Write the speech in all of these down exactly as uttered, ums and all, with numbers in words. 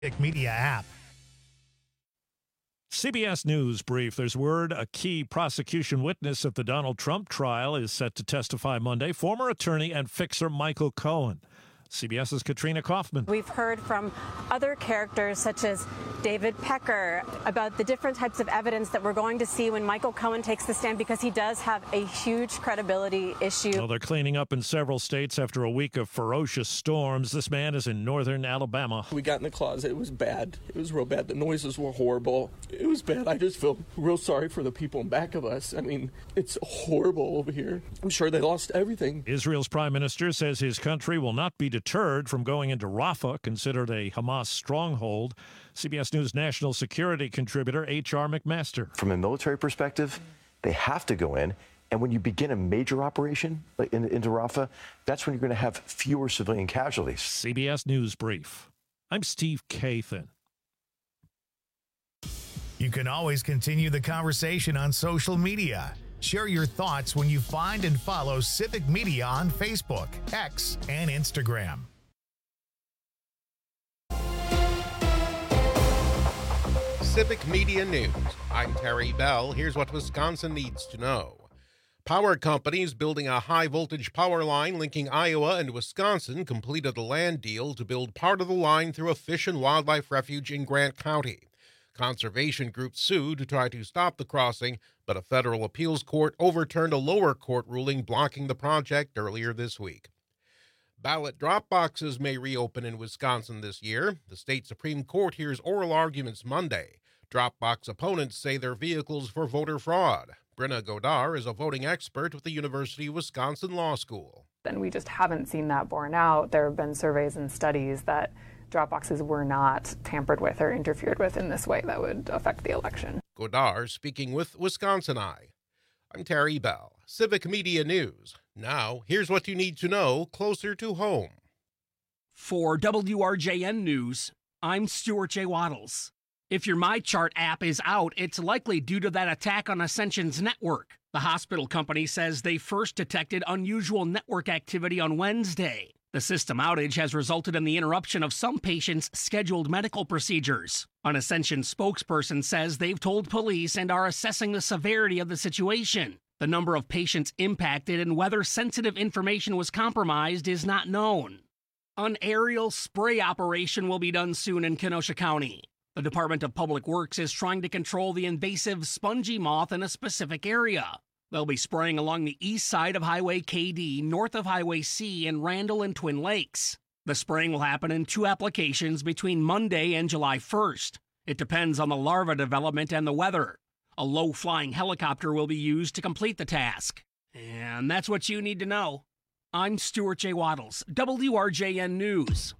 Media app. C B S News brief. There's word a key prosecution witness at the Donald Trump trial is set to testify Monday. Former attorney and fixer Michael Cohen. CBS's Katrina Kaufman. We've heard from other characters such as David Pecker about the different types of evidence that we're going to see when Michael Cohen takes the stand, because he does have a huge credibility issue. Well, they're cleaning up in several states after a week of ferocious storms. This man is in northern Alabama. We got in the closet. It was bad. It was real bad. The noises were horrible. It was bad. I just feel real sorry for the people in back of us. I mean, it's horrible over here. I'm sure they lost everything. Israel's prime minister says his country will not be deterred from going into Rafah, considered a Hamas stronghold. C B S News national security contributor H R McMaster. From a military perspective, they have to go in. And when you begin a major operation like in, into Rafah, that's when you're going to have fewer civilian casualties. C B S News Brief. I'm Steve Kathan. You can always continue the conversation on social media. Share your thoughts when you find and follow Civic Media on Facebook, X, and Instagram. Civic Media News. I'm Terry Bell. Here's what Wisconsin needs to know. Power companies building a high-voltage power line linking Iowa and Wisconsin completed a land deal to build part of the line through a fish and wildlife refuge in Grant County. Conservation groups sued to try to stop the crossing, but a federal appeals court overturned a lower court ruling blocking the project earlier this week. Ballot drop boxes may reopen in Wisconsin this year. The state Supreme Court hears oral arguments Monday. Drop box opponents say they're vehicles for voter fraud. Brenna Godar is a voting expert with the University of Wisconsin Law School. And we just haven't seen that borne out. There have been surveys and studies that drop boxes were not tampered with or interfered with in this way that would affect the election. Godar speaking with Wisconsin Eye. I'm Terry Bell, Civic Media News. Now, here's what you need to know closer to home. For W R J N News, I'm Stuart J. Waddles. If your MyChart app is out, it's likely due to that attack on Ascension's network. The hospital company says they first detected unusual network activity on Wednesday. The system outage has resulted in the interruption of some patients' scheduled medical procedures. An Ascension spokesperson says they've told police and are assessing the severity of the situation. The number of patients impacted and whether sensitive information was compromised is not known. An aerial spray operation will be done soon in Kenosha County. The Department of Public Works is trying to control the invasive spongy moth in a specific area. They'll be spraying along the east side of Highway K D, north of Highway C in Randall and Twin Lakes. The spraying will happen in two applications between Monday and July first. It depends on the larva development and the weather. A low-flying helicopter will be used to complete the task. And that's what you need to know. I'm Stuart J. Waddles, W R J N News.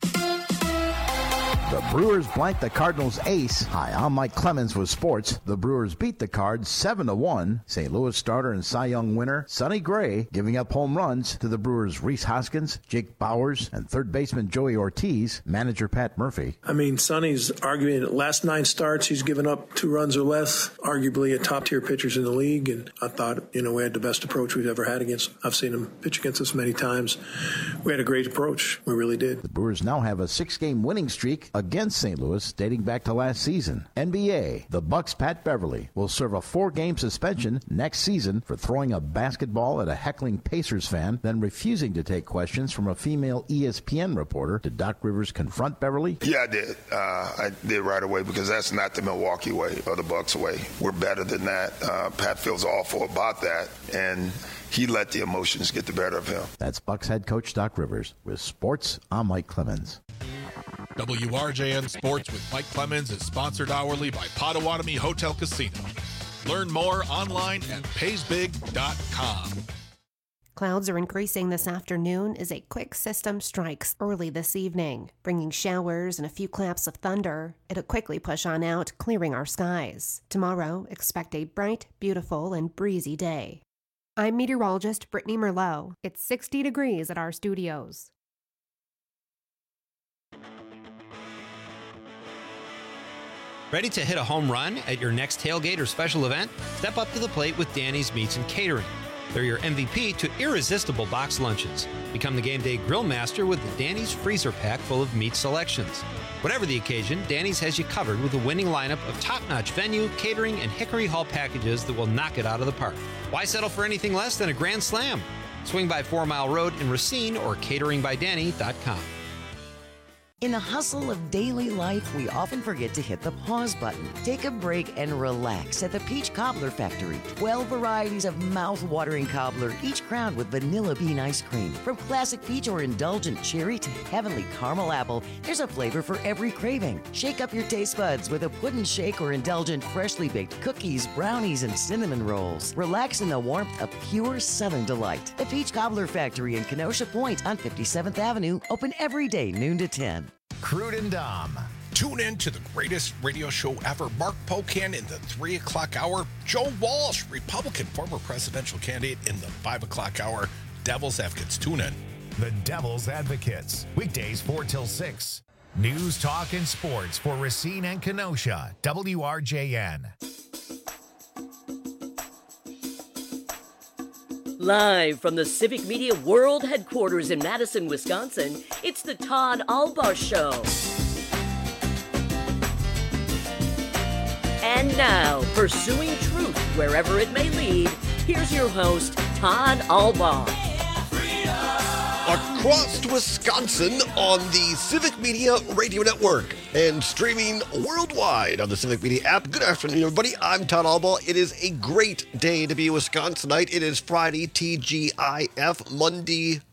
The Brewers blanked the Cardinals' ace. Hi, I'm Mike Clemens with sports. The Brewers beat the Cards seven to one. Saint Louis starter and Cy Young winner Sonny Gray giving up home runs to the Brewers' Rhys Hoskins, Jake Bowers, and third baseman Joey Ortiz. Manager Pat Murphy. I mean, Sonny's arguing the last nine starts, he's given up two runs or less. Arguably a top-tier pitchers in the league, and I thought, you know, we had the best approach we've ever had against him. I've seen him pitch against us many times. We had a great approach. We really did. The Brewers now have a six-game winning streak against Saint Louis dating back to last season. N B A, the Bucks' Pat Beverly will serve a four-game suspension next season for throwing a basketball at a heckling Pacers fan, then refusing to take questions from a female E S P N reporter. Did Doc Rivers confront Beverly? Yeah, I did. Uh, I did right away because that's not the Milwaukee way or the Bucks way. We're better than that. Uh, Pat feels awful about that, and he let the emotions get the better of him. That's Bucks head coach Doc Rivers. With sports, I'm Mike Clemens. W R J N Sports with Mike Clemens is sponsored hourly by Potawatomi Hotel Casino. Learn more online at pays big dot com. Clouds are increasing this afternoon as a quick system strikes early this evening, bringing showers and a few claps of thunder. It'll quickly push on out, clearing our skies. Tomorrow, expect a bright, beautiful, and breezy day. I'm meteorologist Brittany Merlot. It's sixty degrees at our studios. Ready to hit a home run at your next tailgate or special event? Step up to the plate with Danny's Meats and Catering. They're your M V P to irresistible box lunches. Become the game day grill master with the Danny's freezer pack full of meat selections. Whatever the occasion, Danny's has you covered with a winning lineup of top-notch venue, catering, and Hickory Hall packages that will knock it out of the park. Why settle for anything less than a grand slam? Swing by Four Mile Road in Racine or catering by danny dot com. In the hustle of daily life, we often forget to hit the pause button. Take a break and relax at the Peach Cobbler Factory. twelve varieties of mouth-watering cobbler, each crowned with vanilla bean ice cream. From classic peach or indulgent cherry to heavenly caramel apple, there's a flavor for every craving. Shake up your taste buds with a pudding shake or indulgent freshly baked cookies, brownies, and cinnamon rolls. Relax in the warmth of pure Southern delight. The Peach Cobbler Factory in Kenosha Point on fifty-seventh Avenue, open every day, noon to ten. Crude and Dom. Tune in to the greatest radio show ever. Mark Pocan in the three o'clock hour. Joe Walsh, Republican former presidential candidate, in the five o'clock hour. Devil's Advocates. Tune in. The Devil's Advocates. Weekdays four till six. News, talk, and sports for Racine and Kenosha. W R J N. Live from the Civic Media World Headquarters in Madison, Wisconsin, it's the Todd Albaugh Show. And now, pursuing truth wherever it may lead, here's your host, Todd Albaugh. Across Wisconsin on the Civic Media Radio Network and streaming worldwide on the Civic Media app. Good afternoon, everybody. I'm Todd Albaugh. It is a great day to be a Wisconsinite. It is Friday, T G I F, Monday.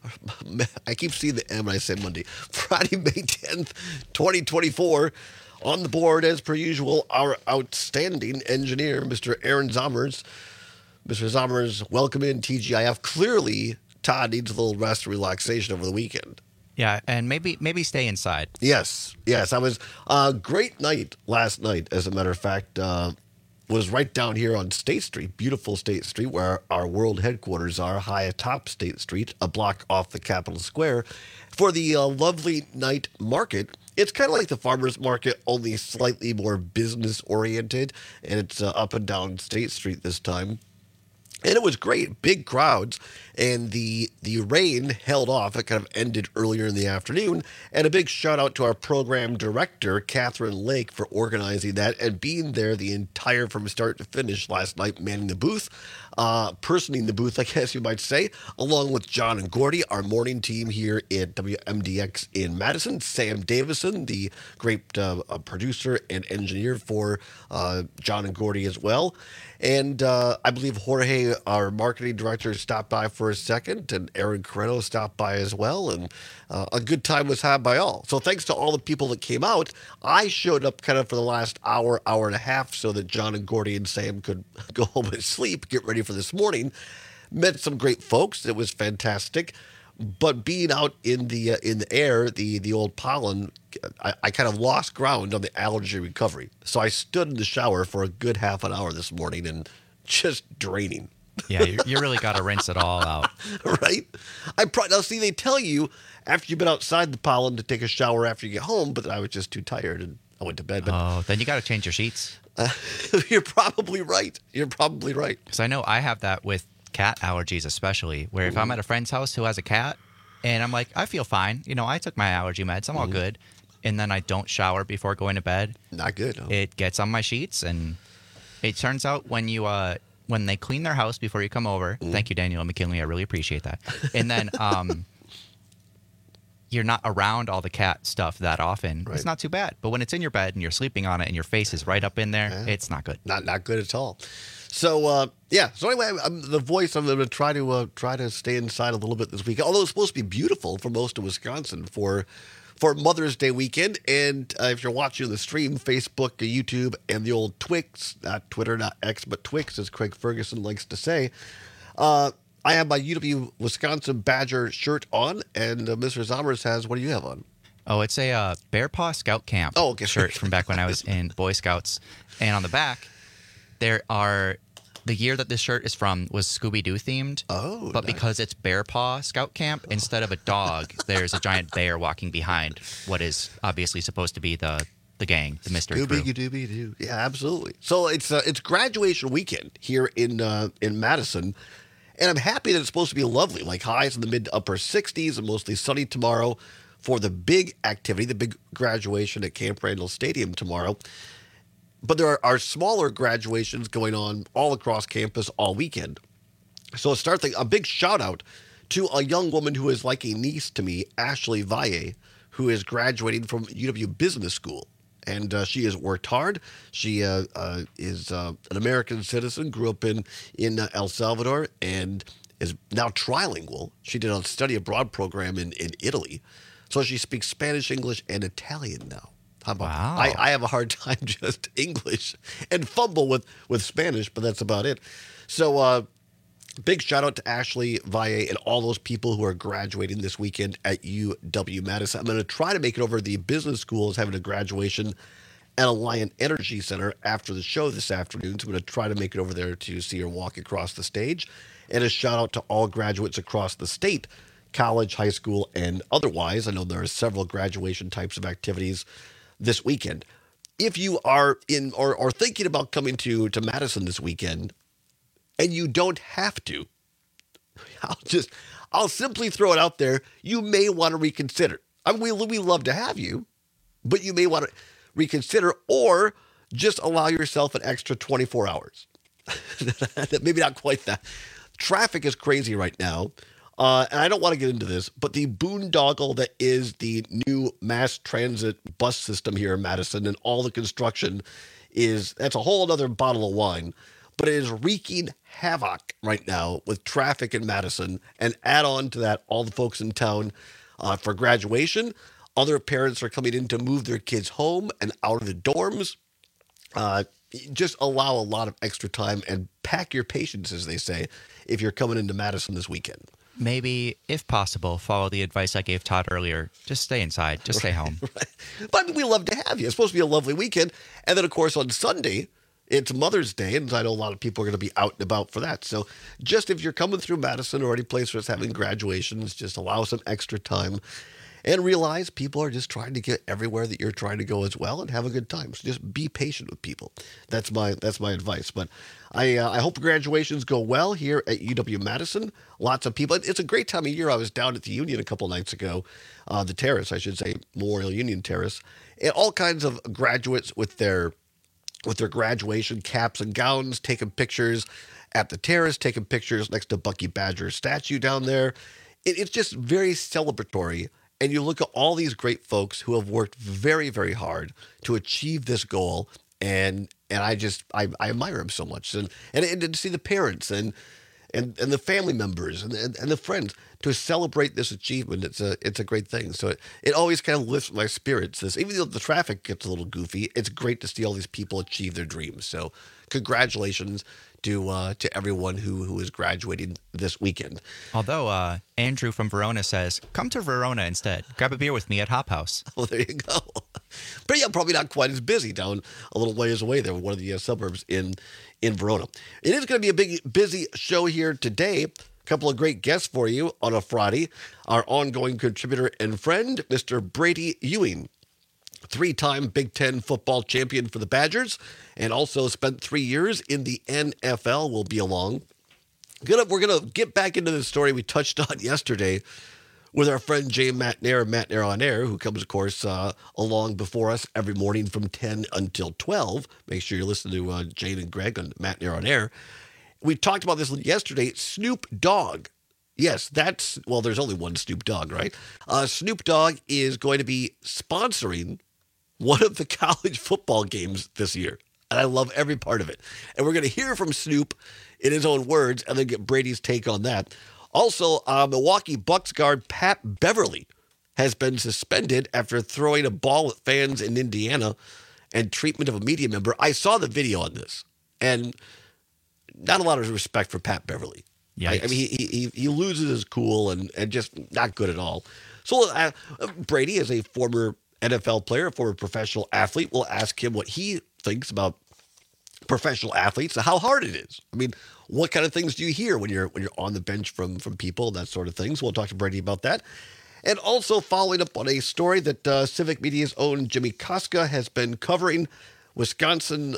I keep seeing the M when I say Monday. Friday, May tenth, twenty twenty-four. On the board, as per usual, our outstanding engineer, Mister Aaron Zommers. Mister Zommers, welcome in T G I F. Clearly, Todd needs a little rest and relaxation over the weekend. Yeah, and maybe maybe stay inside. Yes, yes. I was a uh, great night last night, as a matter of fact. Uh, was right down here on State Street, beautiful State Street, where our world headquarters are, high atop State Street, a block off the Capitol Square, for the uh, lovely night market. It's kind of like the farmer's market, only slightly more business-oriented, and it's uh, up and down State Street this time. And it was great, big crowds, and the the rain held off. It kind of ended earlier in the afternoon. And a big shout out to our program director, Catherine Lake, for organizing that and being there the entire from start to finish last night, manning the booth, uh, personing the booth, I guess you might say, along with John and Gordy, our morning team here at W M D X in Madison, Sam Davison, the great uh, producer and engineer for uh, John and Gordy as well. And uh, I believe Jorge, our marketing director, stopped by for a second, and Aaron Coreno stopped by as well, and uh, a good time was had by all. So thanks to all the people that came out. I showed up kind of for the last hour, hour and a half, so that John and Gordy and Sam could go home and sleep, get ready for this morning. Met some great folks. It was fantastic. But being out in the uh, in the air, the the old pollen, I, I kind of lost ground on the allergy recovery. So I stood in the shower for a good half an hour this morning and just draining. Yeah, you, you really got to rinse it all out. Right? I pro- Now, see, they tell you after you've been outside the pollen to take a shower after you get home, but I was just too tired and I went to bed. But, oh, then you got to change your sheets. Uh, you're probably right. You're probably right. Because I know I have that with cat allergies especially, where if I'm at a friend's house who has a cat and I'm like, I feel fine, you know, I took my allergy meds, I'm all good, and then I don't shower before going to bed. Not good. No. It gets on my sheets, and it turns out when you uh when they clean their house before you come over, mm. thank you, Daniel McKinley, I really appreciate that, and then um you're not around all the cat stuff that often, right. It's not too bad. But when it's in your bed and you're sleeping on it and your face is right up in there, yeah. It's not good. Not not good at all. So, uh, yeah. So anyway, I'm, the voice, I'm going to try to uh, try to stay inside a little bit this weekend, although it's supposed to be beautiful for most of Wisconsin for for Mother's Day weekend. And uh, if you're watching the stream, Facebook, YouTube, and the old Twix, not Twitter, not X, but Twix, as Craig Ferguson likes to say, uh, I have my U W Wisconsin Badger shirt on, and uh, Mister Zommers has, what do you have on? Oh, it's a uh, Bear Paw Scout Camp oh, okay. shirt from back when I was in Boy Scouts. And on the back, there are, the year that this shirt is from was Scooby-Doo themed. Oh, But nice. because it's Bear Paw Scout Camp, oh. instead of a dog, there's a giant bear walking behind what is obviously supposed to be the the gang, the mystery crew. Scooby-Doo. Yeah, absolutely. So it's uh, it's graduation weekend here in uh, in Madison. And I'm happy that it's supposed to be lovely, like highs in the mid to upper sixties and mostly sunny tomorrow for the big activity, the big graduation at Camp Randall Stadium tomorrow. But there are, are smaller graduations going on all across campus all weekend. So start the, a big shout out to a young woman who is like a niece to me, Ashley Valle, who is graduating from U W Business School. And uh, she has worked hard. She uh, uh, is uh, an American citizen, grew up in, in uh, El Salvador, and is now trilingual. She did a study abroad program in, in Italy. So she speaks Spanish, English, and Italian now. How about wow. that? I, I have a hard time just English and fumble with, with Spanish, but that's about it. So uh, big shout out to Ashley Valle and all those people who are graduating this weekend at U W Madison. I'm going to try to make it over to the business schools having a graduation at Alliant Energy Center after the show this afternoon. So I'm going to try to make it over there to see her walk across the stage. And a shout out to all graduates across the state, college, high school, and otherwise. I know there are several graduation types of activities this weekend. If you are in or, or thinking about coming to, to Madison this weekend, and you don't have to, I'll just, I'll simply throw it out there. You may want to reconsider. I mean, we, we love to have you, but you may want to reconsider or just allow yourself an extra twenty-four hours. Maybe not quite that. Traffic is crazy right now. Uh, and I don't want to get into this, but the boondoggle that is the new mass transit bus system here in Madison and all the construction is, that's a whole other bottle of wine. But it is wreaking havoc right now with traffic in Madison. And add on to that, all the folks in town uh, for graduation. Other parents are coming in to move their kids home and out of the dorms. Uh, just allow a lot of extra time and pack your patience, as they say, if you're coming into Madison this weekend. Maybe, if possible, follow the advice I gave Todd earlier. Just stay inside. Just stay home. Right. But we love to have you. It's supposed to be a lovely weekend. And then, of course, on Sunday, it's Mother's Day, and I know a lot of people are going to be out and about for that. So just if you're coming through Madison or any place where it's having graduations, just allow some extra time and realize people are just trying to get everywhere that you're trying to go as well and have a good time. So just be patient with people. That's my that's my advice. But I uh, I hope graduations go well here at U W Madison. Lots of people. It's a great time of year. I was down at the Union a couple nights ago, uh, the Terrace, I should say, Memorial Union Terrace, and all kinds of graduates with their with their graduation caps and gowns, taking pictures at the Terrace, taking pictures next to Bucky Badger's statue down there. It, it's just very celebratory. And you look at all these great folks who have worked very, very hard to achieve this goal. And and I just, I, I admire them so much. And, and and to see the parents and and, and the family members and, and, and the friends to celebrate this achievement, it's a it's a great thing. So it, it always kind of lifts my spirits. This, even though the traffic gets a little goofy, it's great to see all these people achieve their dreams. So congratulations to uh, to everyone who, who is graduating this weekend. Although uh, Andrew from Verona says, come to Verona instead. Grab a beer with me at Hop House. Well, there you go. But yeah, probably not quite as busy down a little ways away there, one of the uh, suburbs in, in Verona. It is going to be a big, busy show here today. A couple of great guests for you on a Friday. Our ongoing contributor and friend, Mister Brady Ewing. Three-time Big Ten football champion for the Badgers, and also spent three years in the N F L, will be along. Gonna, we're going to get back into the story we touched on yesterday with our friend Jay Matnair, Matnair on Air, who comes, of course, uh, along before us every morning from ten until twelve. Make sure you listen to uh, Jane and Greg on Matnair on Air. We talked about this yesterday. Snoop Dogg. Yes, that's, well, there's only one Snoop Dogg, right? Uh, Snoop Dogg is going to be sponsoring one of the college football games this year. And I love every part of it. And we're going to hear from Snoop in his own words and then get Brady's take on that. Also, uh, Milwaukee Bucks guard Pat Beverly has been suspended after throwing a ball at fans in Indiana and treatment of a media member. I saw the video on this, and not a lot of respect for Pat Beverly. I, I mean, he, he he loses his cool and, and just not good at all. So uh, Brady, as a former N F L player, a former professional athlete, we'll ask him what he thinks about professional athletes, how hard it is. I mean, what kind of things do you hear when you're when you're on the bench from from people, that sort of thing. So we'll talk to Brady about that. And also following up on a story that uh, Civic Media's own Jimmy Koska has been covering, Wisconsin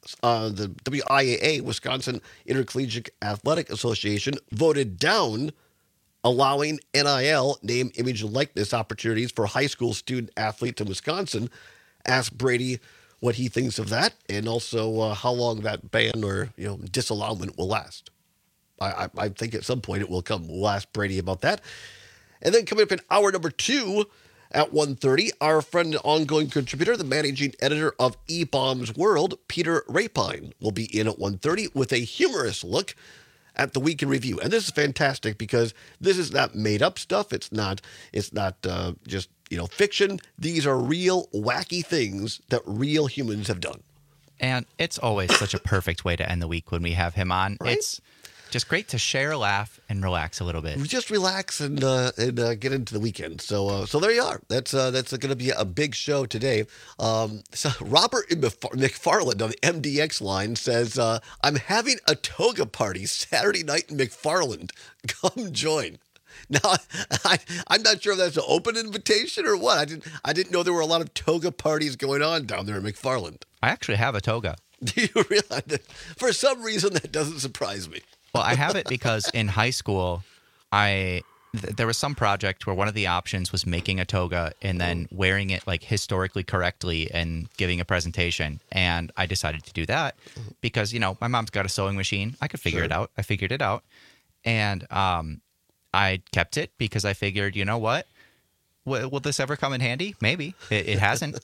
uh, the W I A A, Wisconsin Intercollegiate Athletic Association, voted down allowing N I L, name, image, and likeness opportunities for high school student athletes in Wisconsin. Asked Brady what he thinks of that, and also uh, how long that ban or you know disallowment will last. I, I, I think at some point it will come. We'll ask Brady about that. And then coming up in hour number two at one thirty, our friend and ongoing contributor, the managing editor of E-Bombs World, Peter Rapine, will be in at one thirty with a humorous look at the week in review. And this is fantastic because this is not made up stuff. It's not, it's not uh, just, you know, fiction. These are real wacky things that real humans have done. And it's always such a perfect way to end the week when we have him on. Right? It's just great to share, laugh, and relax a little bit. Just relax and uh, and uh, get into the weekend. So uh, so there you are. That's uh, that's going to be a big show today. Um, so Robert McFarland on the M D X line says, uh, "I'm having a toga party Saturday night in McFarland. Come join." Now, I, I'm not sure if that's an open invitation or what. I didn't I didn't know there were a lot of toga parties going on down there in McFarland. I actually have a toga. Do you realize that? For some reason, that doesn't surprise me. Well, I have it because in high school, I th- there was some project where one of the options was making a toga and then wearing it like historically correctly and giving a presentation. And I decided to do that because, you know, my mom's got a sewing machine. I could figure Sure. it out. I figured it out. And um, I kept it because I figured, you know what? W- will this ever come in handy? Maybe. It, it hasn't.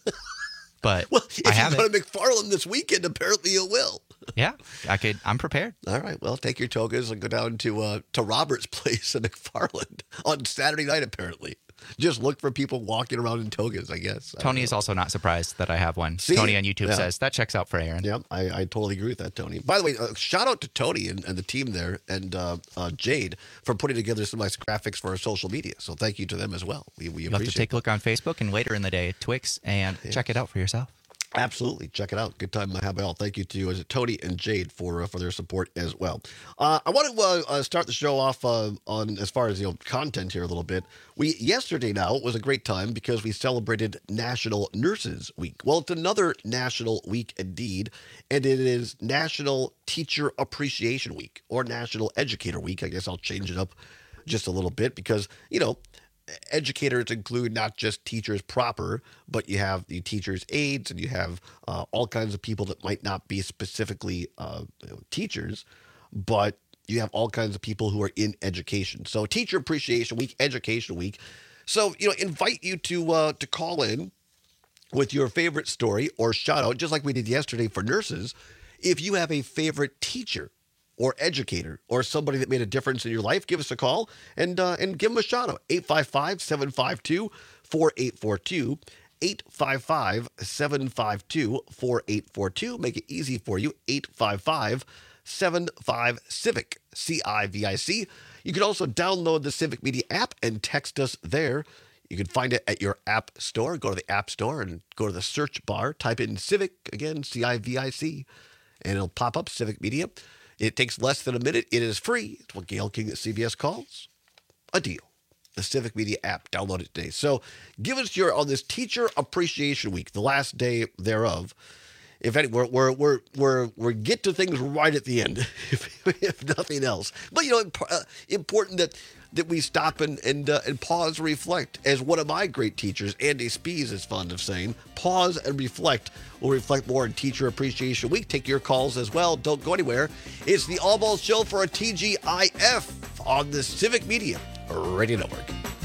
But well, if I have you go it. to McFarland this weekend, apparently you will. Yeah, I could. I'm prepared. All right. Well, take your togas and go down to uh, to Robert's place in McFarland on Saturday night. Apparently, just look for people walking around in togas. I guess Tony is also not surprised that I have one. See? Tony on YouTube Yeah. says that checks out for Aaron. Yep, I, I totally agree with that, Tony. By the way, uh, shout out to Tony and, and the team there and uh, uh, Jade for putting together some nice graphics for our social media. So thank you to them as well. We we You'll have appreciate to take a look on Facebook and later in the day, Twix, and Yeah. check it out for yourself. Absolutely. Check it out. Good time I have it all. Thank you to uh, Tony and Jade for uh, for their support as well. Uh, I want to uh, uh, start the show off uh, on as far as you know content here a little bit. We yesterday now was a great time because we celebrated National Nurses Week. Well, it's another national week indeed, and it is National Teacher Appreciation Week or National Educator Week. I guess I'll change it up just a little bit because, you know, educators include not just teachers proper, but you have the teachers' aides and you have uh, all kinds of people that might not be specifically uh, you know, teachers, but you have all kinds of people who are in education. So Teacher Appreciation Week, Education Week. So, you know, invite you to uh, to call in with your favorite story or shout out, just like we did yesterday for nurses. If you have a favorite teacher or educator or somebody that made a difference in your life, give us a call and uh, and give them a shout out. eight five five, seven five two, four eight four two. eight five five, seven five two, four eight four two. Make it easy for you. eight five five, seven five, CIVIC, C I V I C. You can also download the Civic Media app and text us there. You can find it at your app store. Go to the app store and go to the search bar. Type in Civic, again, C I V I C, and it'll pop up Civic Media. It takes less than a minute. It is free. It's what Gail King at C B S calls a deal. The Civic Media app. Download it today. So give us your, on this Teacher Appreciation Week, the last day thereof. If any, we're, we're, we're, we're, we're get to things right at the end, if, if nothing else. But, you know, imp- uh, important that that we stop and and, uh, and pause and reflect. As one of my great teachers, Andy Spees, is fond of saying, pause and reflect. We'll reflect more in Teacher Appreciation Week. Take your calls as well. Don't go anywhere. It's the All Balls Show for a T G I F on the Civic Media Radio Network.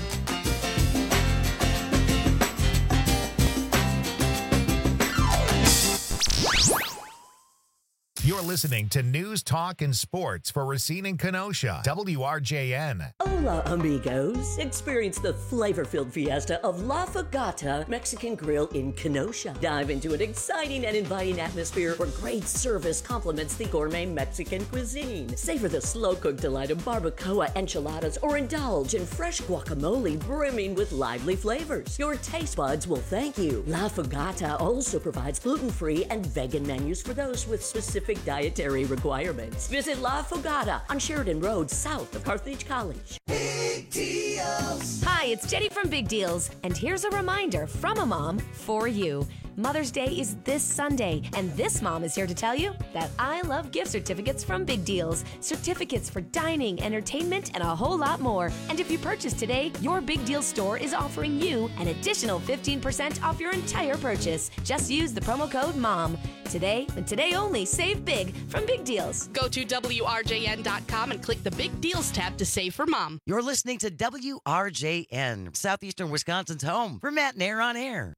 You're listening to News, Talk, and Sports for Racine and Kenosha. W R J N. Hola, amigos. Experience the flavor-filled fiesta of La Fogata Mexican Grill in Kenosha. Dive into an exciting and inviting atmosphere where great service complements the gourmet Mexican cuisine. Savor the slow-cooked delight of barbacoa enchiladas or indulge in fresh guacamole brimming with lively flavors. Your taste buds will thank you. La Fogata also provides gluten-free and vegan menus for those with specific dietary requirements. Visit La Fogata on Sheridan Road, south of Carthage College. Big deals. Hi, it's Jenny from Big Deals, and here's a reminder from a mom for you. Mother's Day is this Sunday, and this mom is here to tell you that I love gift certificates from Big Deals. Certificates for dining, entertainment, and a whole lot more. And if you purchase today, your Big Deal store is offering you an additional fifteen percent off your entire purchase. Just use the promo code MOM. Today, and today only, save big from Big Deals. Go to W R J N dot com and click the Big Deals tab to save for Mom. You're listening to W R J N, Southeastern Wisconsin's home for Matt and Air on Air.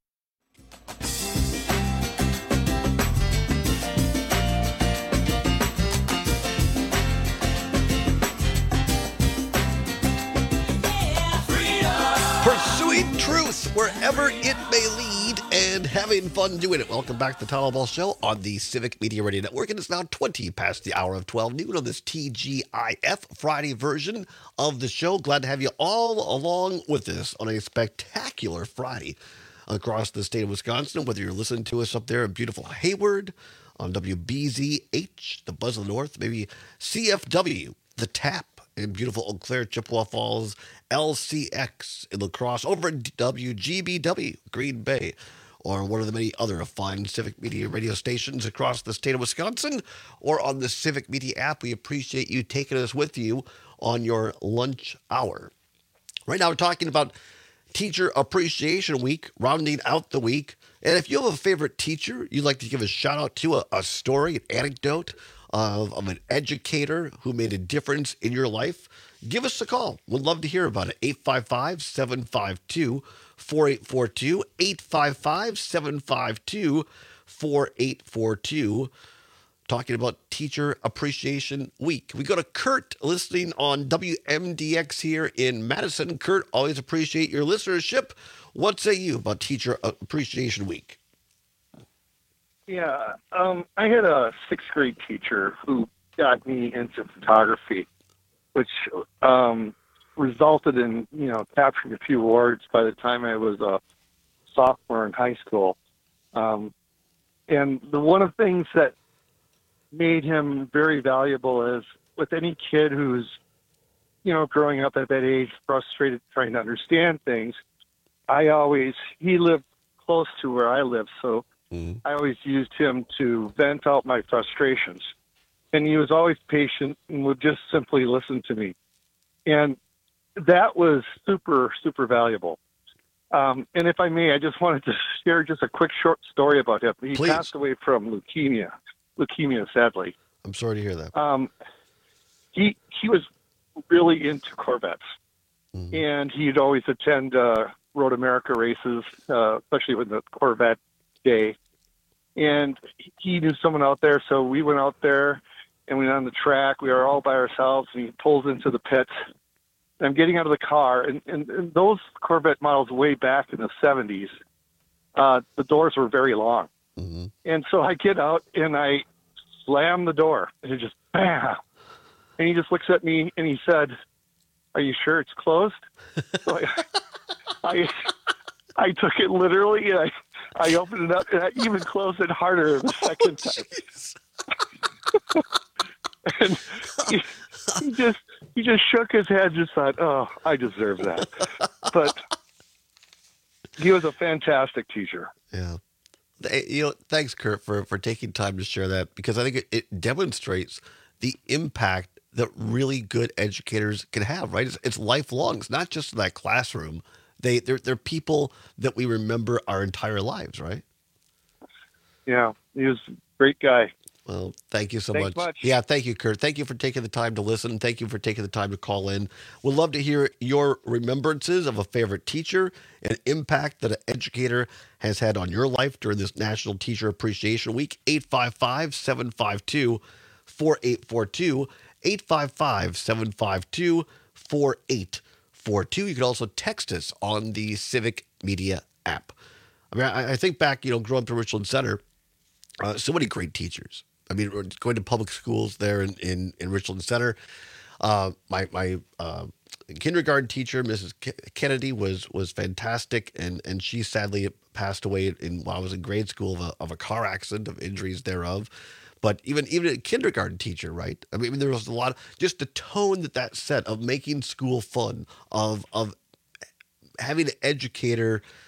Pursuing truth wherever it may lead and having fun doing it. Welcome back to the Tyler Ball Show on the Civic Media Radio Network. And it's now twenty past the hour of twelve noon on this T G I F Friday version of the show. Glad to have you all along with us on a spectacular Friday across the state of Wisconsin, whether you're listening to us up there in beautiful Hayward, on W B Z H, the Buzz of the North, maybe C F W, the Tap in beautiful Eau Claire, Chippewa Falls, L C X in La Crosse, over at W G B W, Green Bay, or one of the many other fine Civic Media radio stations across the state of Wisconsin, or on the Civic Media app. We appreciate you taking us with you on your lunch hour. Right now we're talking about Teacher Appreciation Week, rounding out the week. And if you have a favorite teacher you'd like to give a shout out to, a, a story, an anecdote of, of an educator who made a difference in your life, give us a call. We'd love to hear about it. eight five five, seven five two, four eight four two, eight five five, seven five two, four eight four two. Talking about Teacher Appreciation Week. We go to Kurt listening on W M D X here in Madison. Kurt, always appreciate your listenership. What say you about Teacher Appreciation Week? Yeah, um, I had a sixth grade teacher who got me into photography, which um, resulted in, you know, capturing a few awards by the time I was a sophomore in high school. Um, and the one of the things that made him very valuable is with any kid who's, you know, growing up at that age, frustrated, trying to understand things, I always, he lived close to where I live, so mm-hmm. I always used him to vent out my frustrations. And he was always patient and would just simply listen to me. And that was super, super valuable. Um, and if I may, I just wanted to share just a quick short story about him. He Please. passed away from leukemia, leukemia, sadly. I'm sorry to hear that. Um, he he was really into Corvettes, mm-hmm. and he'd always attend uh, Road America races, uh, especially with the Corvette day. And he knew someone out there, so we went out there and we went on the track. We were all by ourselves, and he pulls into the pits. And I'm getting out of the car, and, and, and those Corvette models way back in the seventies, uh, the doors were very long. Mm-hmm. And so I get out and I slam the door, and it just bam. And he just looks at me and he said, "Are you sure it's closed?" So I, I, I took it literally, and I, I opened it up, and I even closed it harder the second time. And he, he just he just shook his head, just thought, "Oh, I deserve that." But he was a fantastic teacher. Yeah. You know, thanks, Kurt, for, for taking time to share that, because I think it, it demonstrates the impact that really good educators can have, right? It's, it's lifelong. It's not just in that classroom. They, they're, they're people that we remember our entire lives, right? Yeah, he was a great guy. Well, thank you so Thanks much. much. Yeah, thank you, Kurt. Thank you for taking the time to listen. Thank you for taking the time to call in. We'd love to hear your remembrances of a favorite teacher and impact that an educator has had on your life during this National Teacher Appreciation Week. eight five five, seven five two, four eight four two, eight five five, seven five two, four eight four two. You can also text us on the Civic Media app. I mean, I, I think back, you know, growing up in Richland Center, uh, so many great teachers. I mean, going to public schools there in, in, in Richland Center. Uh, my my uh, kindergarten teacher, Missus Kennedy, was was fantastic, and, and she sadly passed away in while I was in grade school of a, of a car accident, of injuries thereof. But even even a kindergarten teacher, right? I mean, there was a lot of just the tone that that set of making school fun, of of having an educator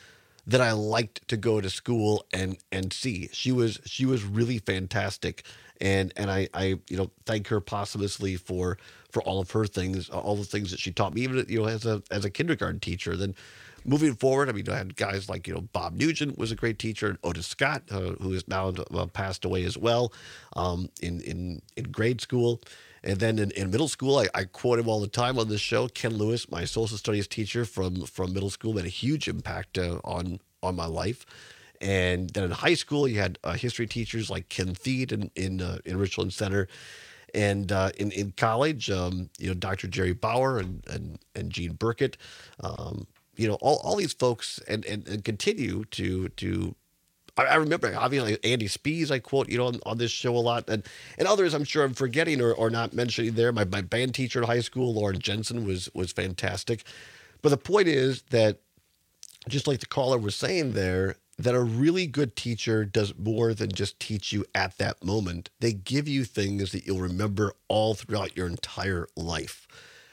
that I liked to go to school and and see. She was she was really fantastic, and and I I you know thank her posthumously for for all of her things, all the things that she taught me, even you know as a as a kindergarten teacher. Then moving forward, I mean, I had guys like you know Bob Nugent was a great teacher, and Otis Scott, uh, who is now uh, passed away as well, um, in in in grade school. And then in, in middle school, I, I quote him all the time on this show. Ken Lewis, my social studies teacher from, from middle school, made a huge impact uh, on on my life. And then in high school, you had uh, history teachers like Ken Theed in in, uh, in Richland Center. And uh, in in college, um, you know, Doctor Jerry Bauer and and and Gene Burkett, um, you know, all, all these folks, and, and and continue to to. I remember, obviously, Andy Spees, I quote, you know, on, on this show a lot, and and others I'm sure I'm forgetting or, or not mentioning there. My my band teacher in high school, Lauren Jensen, was was fantastic. But the point is that, just like the caller was saying there, that a really good teacher does more than just teach you at that moment. They give you things that you'll remember all throughout your entire life.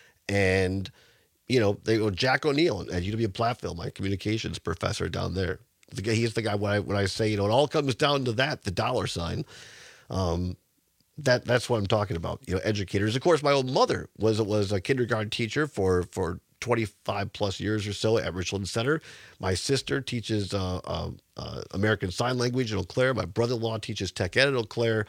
And, you know, they go, Jack O'Neill at U W Platteville, my communications professor down there. The guy, he's the guy when I when I say, you know, it all comes down to that, the dollar sign. Um, that that's what I'm talking about. You know, educators. Of course, my own mother was was a kindergarten teacher for for twenty-five plus years or so at Richland Center. My sister teaches uh, uh, uh, American Sign Language in Eau Claire. My brother-in-law teaches tech ed at Eau Claire.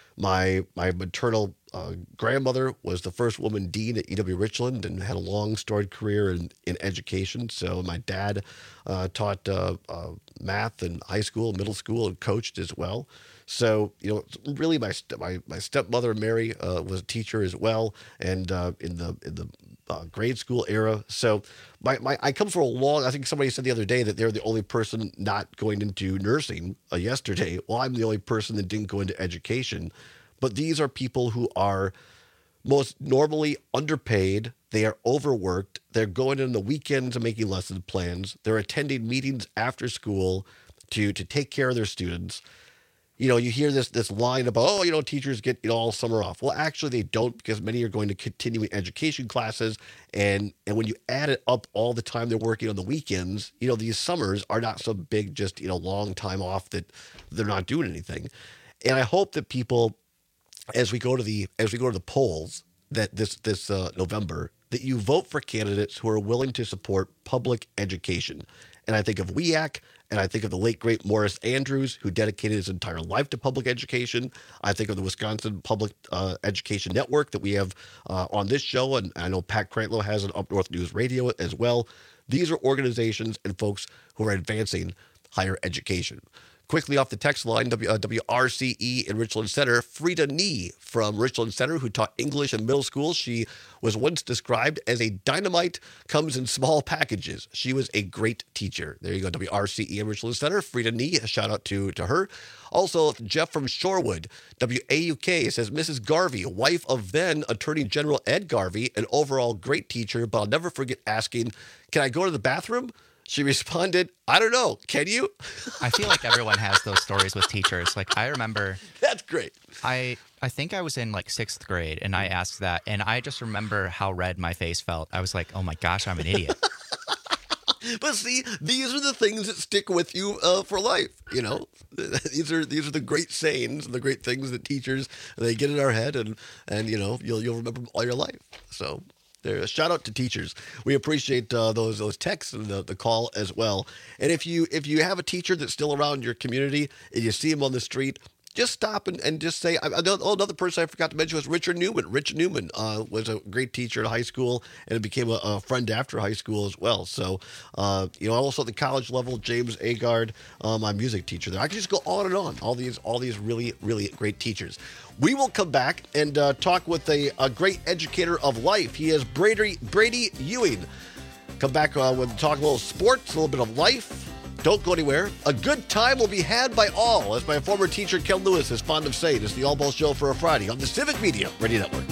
My my maternal uh, grandmother was the first woman dean at E W Richland and had a long storied career in, in education. So my dad uh, taught uh, uh, math in high school, middle school, and coached as well. So, you know, really my my my stepmother Mary uh, was a teacher as well, and uh, in the in the uh, grade school era. So my, my I come from a long. I think somebody said the other day that they're the only person not going into nursing uh, yesterday. Well, I'm the only person that didn't go into education. But these are people who are most normally underpaid. They are overworked. They're going in the weekends and making lesson plans. They're attending meetings after school to to take care of their students. You know, you hear this this line about, oh, you know, teachers get, you know, all summer off. Well, actually, they don't, because many are going to continuing education classes. And and when you add it up all the time they're working on the weekends, you know, these summers are not so big, just, you know, long time off that they're not doing anything. And I hope that people, as we go to the as we go to the polls that this this uh, November, that you vote for candidates who are willing to support public education. And I think of W E A C, and I think of the late, great Morris Andrews, who dedicated his entire life to public education. I think of the Wisconsin Public uh, Education Network that we have uh, on this show, and I know Pat Crantlow has an Up North News Radio as well. These are organizations and folks who are advancing higher education. Quickly off the text line, w, uh, W R C E in Richland Center, Frida Nee from Richland Center, who taught English in middle school. She was once described as a dynamite, comes in small packages. She was a great teacher. There you go, W R C E in Richland Center, Frida Nee, a shout out to, to her. Also, Jeff from Shorewood, W A U K, says, Missus Garvey, wife of then Attorney General Ed Garvey, an overall great teacher, but I'll never forget asking, can I go to the bathroom? She responded, I don't know. Can you? I feel like everyone has those stories with teachers. Like, I remember. That's great. I, I think I was in like sixth grade and I asked that. And I just remember how red my face felt. I was like, oh my gosh, I'm an idiot. But see, these are the things that stick with you uh, for life. You know, these are these are the great sayings, the great things that teachers, they get in our head, and and you know, you'll you'll remember them all your life. So. There, shout out to teachers. We appreciate uh, those those texts and the, the call as well. And if you if you have a teacher that's still around your community and you see him on the street, just stop and, and just say, I, I, oh, another person I forgot to mention was Richard Newman. Rich Newman uh, was a great teacher in high school and became a, a friend after high school as well. So, uh, you know, also at the college level, James Agard, uh, my music teacher there. I can just go on and on. All these, all these really, really great teachers. We will come back and uh, talk with a, a great educator of life. He is Brady, Brady Ewing. Come back uh, with talk a little sports, a little bit of life. Don't go anywhere. A good time will be had by all, as my former teacher Ken Lewis is fond of saying. It's the All Ball Show for a Friday on the Civic Media Radio Network.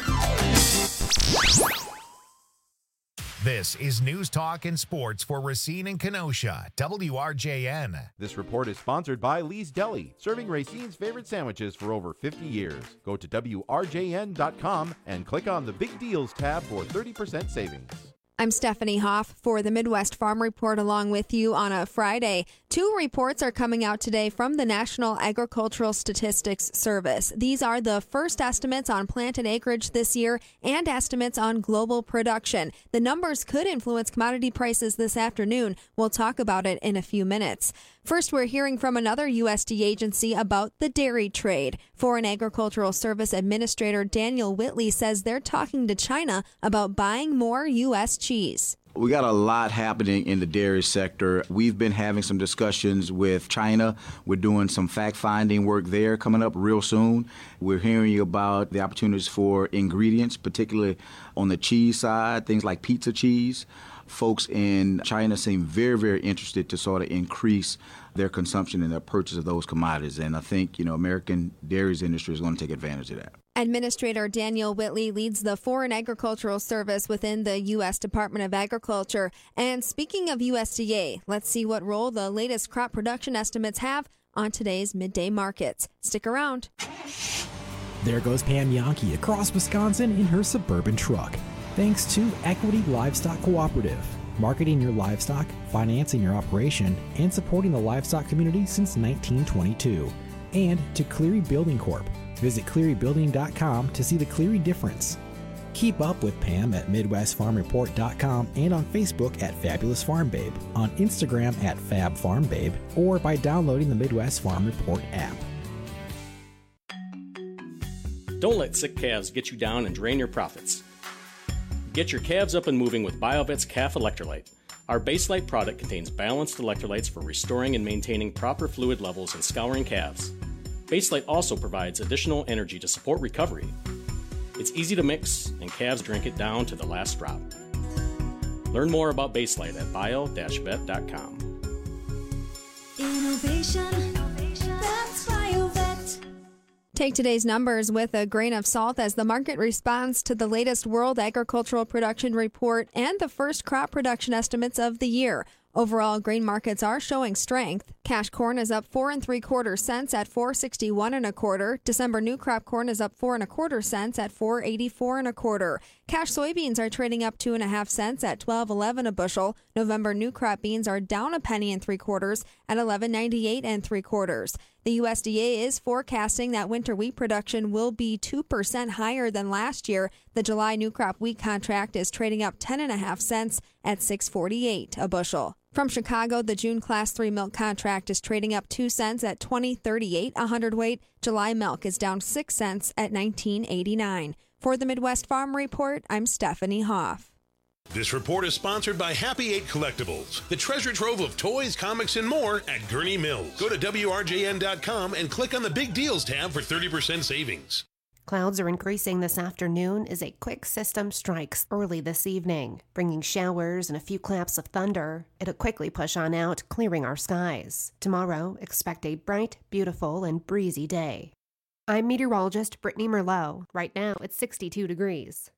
This is News Talk and Sports for Racine and Kenosha, W R J N. This report is sponsored by Lee's Deli, serving Racine's favorite sandwiches for over fifty years. Go to W R J N dot com and click on the Big Deals tab for thirty percent savings. I'm Stephanie Hoff for the Midwest Farm Report along with you on a Friday. Two reports are coming out today from the National Agricultural Statistics Service. These are the first estimates on planted acreage this year and estimates on global production. The numbers could influence commodity prices this afternoon. We'll talk about it in a few minutes. First, we're hearing from another U S D A agency about the dairy trade. Foreign Agricultural Service Administrator Daniel Whitley says they're talking to China about buying more U S cheese. We got a lot happening in the dairy sector. We've been having some discussions with China. We're doing some fact-finding work there coming up real soon. We're hearing about the opportunities for ingredients, particularly on the cheese side, things like pizza cheese. Folks in China seem very, very interested to sort of increase their consumption and their purchase of those commodities. And I think, you know, American dairies industry is going to take advantage of that. Administrator Daniel Whitley leads the Foreign Agricultural Service within the U S Department of Agriculture. And speaking of U S D A, let's see what role the latest crop production estimates have on today's midday markets. Stick around. There goes Pam Yankee across Wisconsin in her Suburban truck. Thanks to Equity Livestock Cooperative, marketing your livestock, financing your operation, and supporting the livestock community since nineteen twenty-two. And to Cleary Building Corp. Visit cleary building dot com to see the Cleary difference. Keep up with Pam at midwest farm report dot com and on Facebook at Fabulous Farm Babe, on Instagram at Fab Farm Babe, or by downloading the Midwest Farm Report app. Don't let sick calves get you down and drain your profits. Get your calves up and moving with BioVet's Calf Electrolyte. Our Baselite product contains balanced electrolytes for restoring and maintaining proper fluid levels in scouring calves. Baselite also provides additional energy to support recovery. It's easy to mix, and calves drink it down to the last drop. Learn more about Baselite at bio dash vet dot com. Innovation, that's BioVet. Take today's numbers with a grain of salt as the market responds to the latest World Agricultural Production Report and the first crop production estimates of the year. Overall, grain markets are showing strength. Cash corn is up four and three quarter cents at four sixty one and a quarter. December new crop corn is up four and a quarter cents at four eighty four and a quarter. Cash soybeans are trading up two and a half cents at twelve eleven a bushel. November new crop beans are down a penny and three quarters at eleven ninety eight and three quarters. The U S D A is forecasting that winter wheat production will be two percent higher than last year. The July new crop wheat contract is trading up ten and a half cents at six forty eight a bushel. From Chicago, the June Class three milk contract is trading up two cents at twenty thirty-eight a hundredweight. July milk is down six cents at nineteen eighty-nine. For the Midwest Farm Report, I'm Stephanie Hoff. This report is sponsored by Happy Eight Collectibles, the treasure trove of toys, comics, and more at Gurney Mills. Go to W R J N dot com and click on the Big Deals tab for thirty percent savings. Clouds are increasing this afternoon as a quick system strikes early this evening, bringing showers and a few claps of thunder. It'll quickly push on out, clearing our skies. Tomorrow, expect a bright, beautiful, and breezy day. I'm meteorologist Brittany Merlot. Right now, it's sixty-two degrees.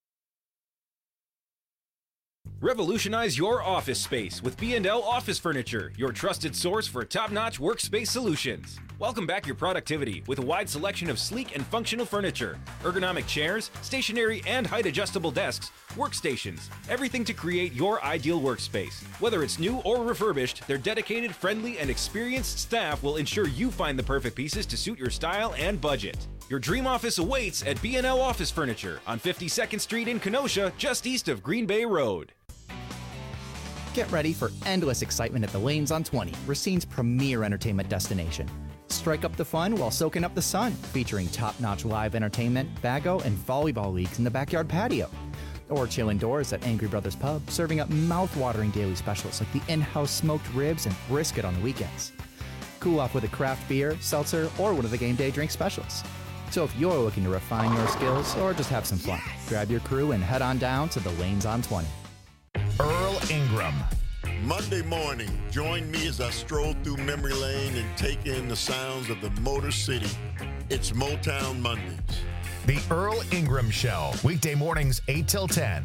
Revolutionize your office space with B and L Office Furniture, your trusted source for top-notch workspace solutions. Welcome back your productivity with a wide selection of sleek and functional furniture, ergonomic chairs, stationary and height-adjustable desks, workstations, everything to create your ideal workspace. Whether it's new or refurbished, their dedicated, friendly, and experienced staff will ensure you find the perfect pieces to suit your style and budget. Your dream office awaits at B and L Office Furniture on fifty-second Street in Kenosha, just east of Green Bay Road. Get ready for endless excitement at the Lanes on twenty, Racine's premier entertainment destination. Strike up the fun while soaking up the sun, featuring top-notch live entertainment, bago, and volleyball leagues in the backyard patio. Or chill indoors at Angry Brothers Pub, serving up mouth-watering daily specials like the in-house smoked ribs and brisket on the weekends. Cool off with a craft beer, seltzer, or one of the game day drink specials. So if you're looking to refine your skills or just have some fun, grab your crew and head on down to the Lanes on twenty. Earl Ingram. Monday morning, join me as I stroll through memory lane and take in the sounds of the Motor City. It's Motown Mondays. The Earl Ingram Show, weekday mornings eight till ten.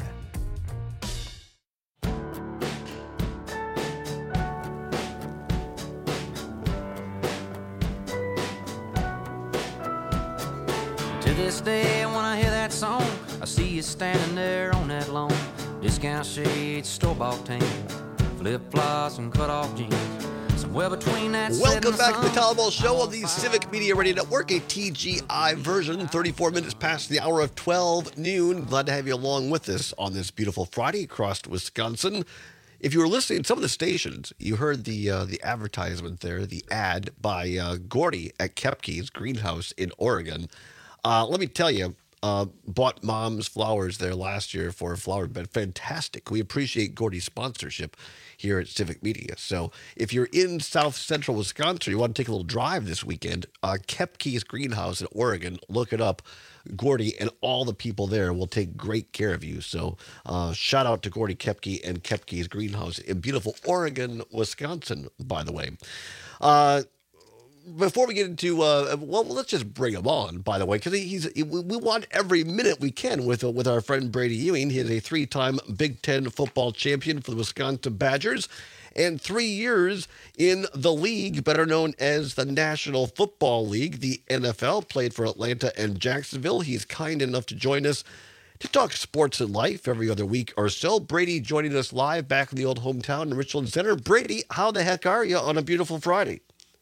To this day, when I hear that song, I see you standing there on that lawn, Discount shades, store-bought tan, flip-flops and cut-off jeans. Somewhere between that Welcome back to the Tyler Ball Show on the Civic Media Radio Network, a T G I version, thirty-four minutes past the hour of twelve noon. Glad to have you along with us on this beautiful Friday across Wisconsin. If you were listening to some of the stations, you heard the uh, the advertisement there, the ad by uh, Gordy at Kepke's Greenhouse in Oregon. Uh, let me tell you, uh, bought Mom's flowers there last year for a flower bed. Fantastic. We appreciate Gordy's sponsorship here at Civic Media. So if you're in South Central Wisconsin, you want to take a little drive this weekend, uh, Kepke's Greenhouse in Oregon, look it up. Gordy and all the people there will take great care of you. So uh, shout out to Gordy Kepke and Kepke's Greenhouse in beautiful Oregon, Wisconsin, by the way. Uh, before we get into, uh, well, let's just bring him on, by the way, because he's he, we want every minute we can with uh, with our friend Brady Ewing. He is a three-time Big Ten football champion for the Wisconsin Badgers and three years in the league, better known as the National Football League, the N F L, played for Atlanta and Jacksonville. He's kind enough to join us to talk sports and life every other week or so. Brady joining us live back in the old hometown in Richland Center. Brady, how the heck are you on a beautiful Friday?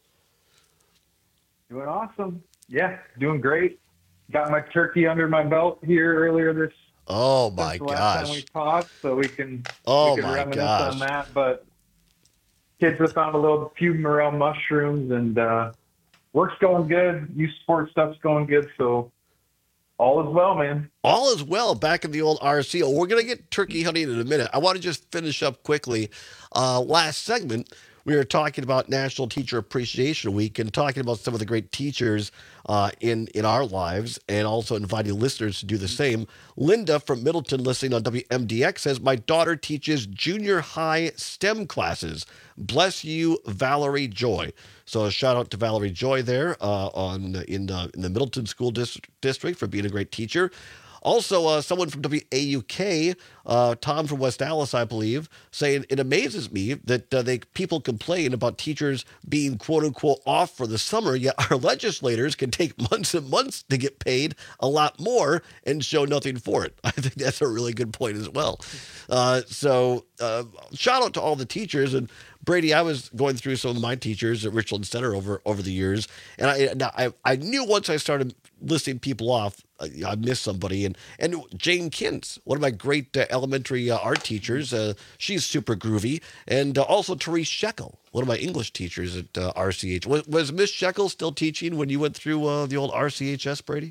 Doing awesome. Yeah, doing great. Got my turkey under my belt here earlier this. Oh my the last gosh! time we talked, so we can. Oh we can my reminisce gosh! on that, but kids have found a little few morel mushrooms, and uh, work's going good. Youth sports stuff's going good, so all is well, man. All is well back in the old R C O. We're going to get turkey hunting in a minute. I want to just finish up quickly. Uh, last segment, we were talking about National Teacher Appreciation Week and talking about some of the great teachers uh, in, in our lives and also inviting listeners to do the same. Linda from Middleton, listening on W M D X, says, my daughter teaches junior high STEM classes. Bless you, Valerie Joy. So a shout out to Valerie Joy there uh, on in, uh, in the Middleton School Dis- District for being a great teacher. Also, uh, someone from W A U K, uh, Tom from West Allis, I believe, saying it amazes me that uh, they people complain about teachers being quote unquote off for the summer, yet our legislators can take months and months to get paid a lot more and show nothing for it. I think that's a really good point as well. Uh, so uh, shout out to all the teachers. And Brady, I was going through some of my teachers at Richland Center over over the years, and I now I, I knew once I started listing people off, I, I missed somebody. And and Jane Kintz, one of my great uh, elementary uh, art teachers, uh, she's super groovy, and uh, also Therese Shekel, one of my English teachers at uh, R C H. Was, was Miss Shekel still teaching when you went through uh, the old R C H S, Brady?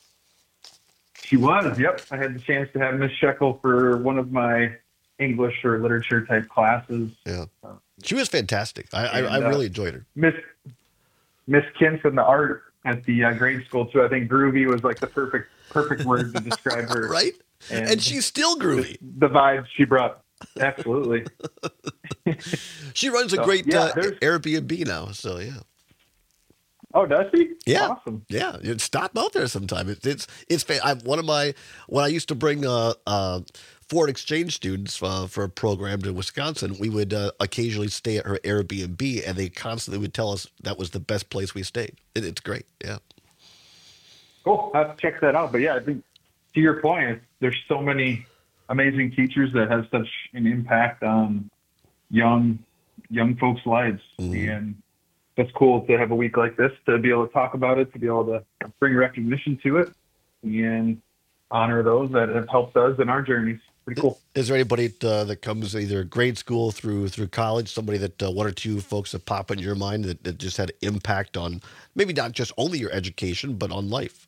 She was. Yep, I had the chance to have Miss Shekel for one of my English or literature type classes. Yeah. She was fantastic. I, And, I, I uh, really enjoyed her. Miss Miss Kintz in the art at the uh, grade school too. I think groovy was like the perfect perfect word to describe her. Right? And she's still groovy. The, the vibes she brought. Absolutely. She runs a So, great yeah, uh, there's- Airbnb now, so yeah. Oh, does she? Yeah, Awesome. yeah. You stop out there sometime. It's it's it's. fa- I, one of my when I used to bring uh, uh, foreign exchange students uh, for a program to Wisconsin, we would uh, occasionally stay at her Airbnb, and they constantly would tell us that was the best place we stayed. It, it's great. Yeah. Cool. I'll have to check that out. But yeah, I think to your point, there's so many amazing teachers that have such an impact on young young folks' lives, and that's cool to have a week like this to be able to talk about it, to be able to bring recognition to it, and honor those that have helped us in our journeys. Pretty cool. Is there anybody uh, that comes either grade school through through college, somebody that uh, one or two folks that pop in your mind that, that just had impact on maybe not just only your education, but on life?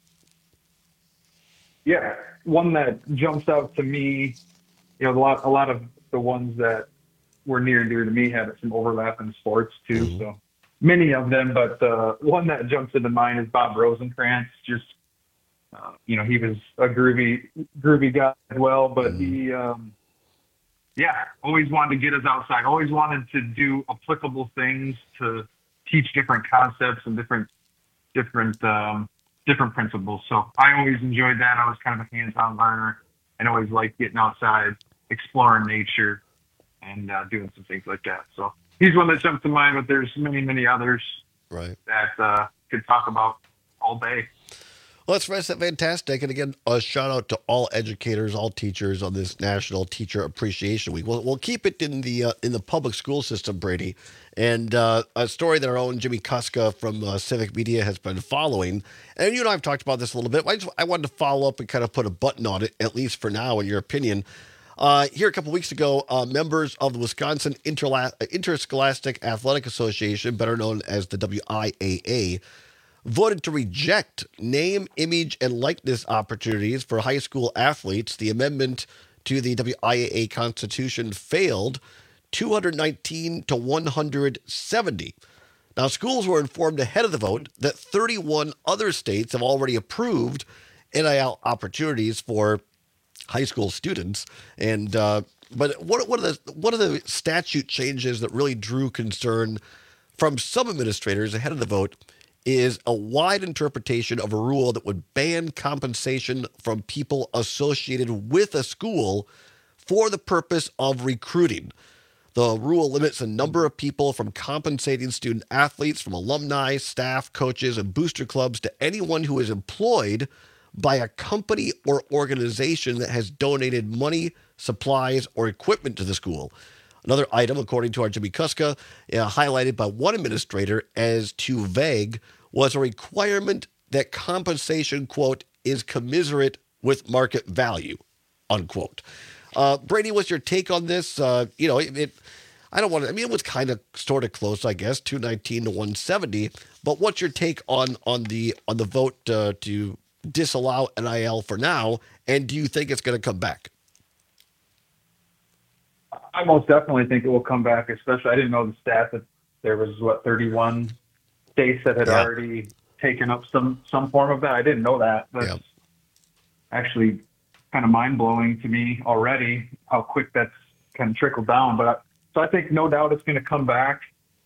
Yeah, one that jumps out to me, you know, a lot, a lot of the ones that were near and dear to me had some overlap in sports too. Mm-hmm. So many of them, but uh, one that jumps into mind is Bob Rosencrantz. Just, uh, you know, he was a groovy, groovy guy as well, but Mm-hmm. he, um, yeah, always wanted to get us outside. Always wanted to do applicable things to teach different concepts and different, different. Um, different principles. So I always enjoyed that. I was kind of a hands-on learner and always liked getting outside, exploring nature, and uh, doing some things like that. So he's one that jumps to mind, but there's many, many others right. that uh, could talk about all day. Well, that's, that's fantastic. And again, a shout out to all educators, all teachers on this National Teacher Appreciation Week. We'll, we'll keep it in the uh, in the public school system, Brady. And uh, a story that our own Jimmy Kuska from uh, Civic Media has been following. And you and I have talked about this a little bit. I, just, I wanted to follow up and kind of put a button on it, at least for now, in your opinion. Uh, here a couple weeks ago, uh, members of the Wisconsin Interla- Interscholastic Athletic Association, better known as the W I A A, voted to reject name, image, and likeness opportunities for high school athletes. The amendment to the W I A A Constitution failed two hundred nineteen to one hundred seventy. Now, schools were informed ahead of the vote that thirty-one other states have already approved N I L opportunities for high school students. And uh, but what, what, are the, what are the statute changes that really drew concern from some administrators ahead of the vote is a wide interpretation of a rule that would ban compensation from people associated with a school for the purpose of recruiting. The rule limits the number of people from compensating student athletes, from alumni, staff, coaches, and booster clubs to anyone who is employed by a company or organization that has donated money, supplies, or equipment to the school. Another item, according to our Jimmy Kuska, uh, highlighted by one administrator as too vague, was a requirement that compensation, quote, is commensurate with market value, unquote. Uh, Brady, what's your take on this? Uh, you know, it, it I don't want to, I mean, it was kind of sort of close, I guess, two nineteen to one seventy, but what's your take on, on the, on the vote uh, to disallow N I L for now, and do you think it's going to come back? I most definitely think it will come back, especially, I didn't know the stat that there was, what, thirty-one states that had yeah. already taken up some, some form of that. I didn't know that. That's yeah. actually kind of mind-blowing to me already, how quick that's kind of trickled down. But I, so I think no doubt it's going to come back.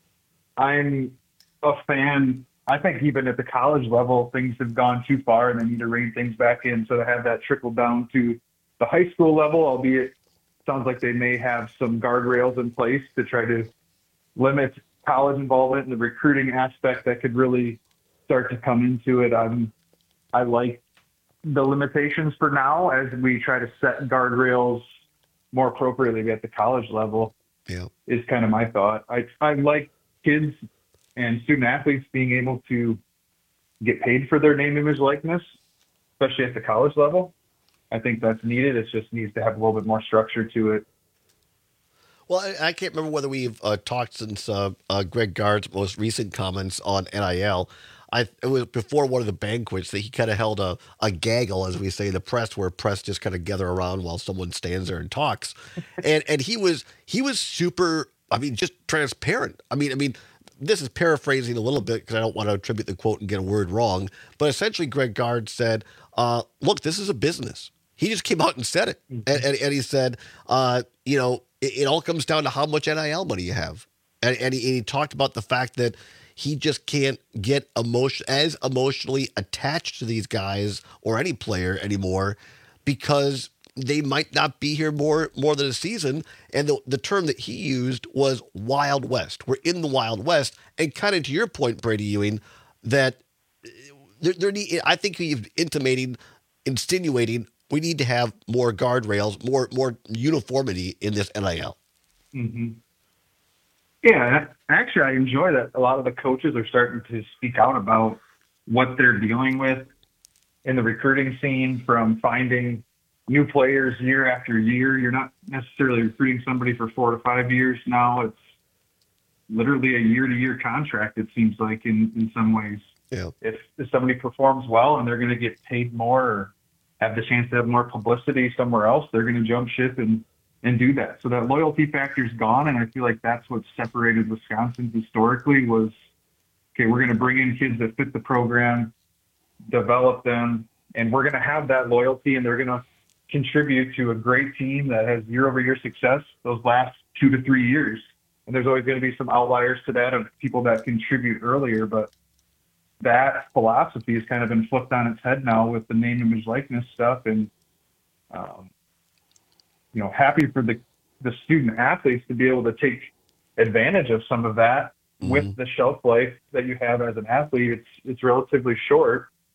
I'm a fan. I think even at the college level, things have gone too far and they need to rein things back in. So to have that trickle down to the high school level, albeit sounds like they may have some guardrails in place to try to limit college involvement and the recruiting aspect that could really start to come into it. I'm, I like the limitations for now as we try to set guardrails more appropriately at the college level. Yeah, is kind of my thought. I, I like kids and student athletes being able to get paid for their name, image, likeness, especially at the college level. I think that's needed. It just needs to have a little bit more structure to it. Well, I, I can't remember whether we've uh, talked since uh, uh, Greg Gard's most recent comments on N I L. I, it was before one of the banquets that he kind of held a, a gaggle, as we say in the press, where press just kind of gather around while someone stands there and talks. and and he was he was super, I mean, just transparent. I mean, I mean, this is paraphrasing a little bit because I don't want to attribute the quote and get a word wrong. But essentially, Greg Gard said, uh, look, this is a business. He just came out and said it. Mm-hmm. And, and, and he said, uh, you know, it, it all comes down to how much N I L money you have. And, and, he, and he talked about the fact that he just can't get emotion as emotionally attached to these guys or any player anymore because they might not be here more more than a season. And the, the term that he used was Wild West. We're in the Wild West. And kind of to your point, Brady Ewing, that there, there need, I think he's intimating, insinuating we need to have more guardrails, more more uniformity in this N I L. Mm-hmm. Yeah, actually, I enjoy that a lot of the coaches are starting to speak out about what they're dealing with in the recruiting scene, from finding new players year after year. You're not necessarily recruiting somebody for four to five years now. It's literally a year-to-year contract, it seems like, in, in some ways. Yeah. If, if somebody performs well and they're going to get paid more or have the chance to have more publicity somewhere else, they're going to jump ship and and do that. So that loyalty factor is gone, and I feel like that's what separated Wisconsin historically was, okay, we're going to bring in kids that fit the program, develop them, and we're going to have that loyalty, and they're going to contribute to a great team that has year-over-year success those last two to three years. And there's always going to be some outliers to that of people that contribute earlier, but that philosophy has kind of been flipped on its head now with the name, image, likeness stuff, and um, you know, happy for the, the student athletes to be able to take advantage of some of that. Mm-hmm. With the shelf life that you have as an athlete. It's it's relatively short,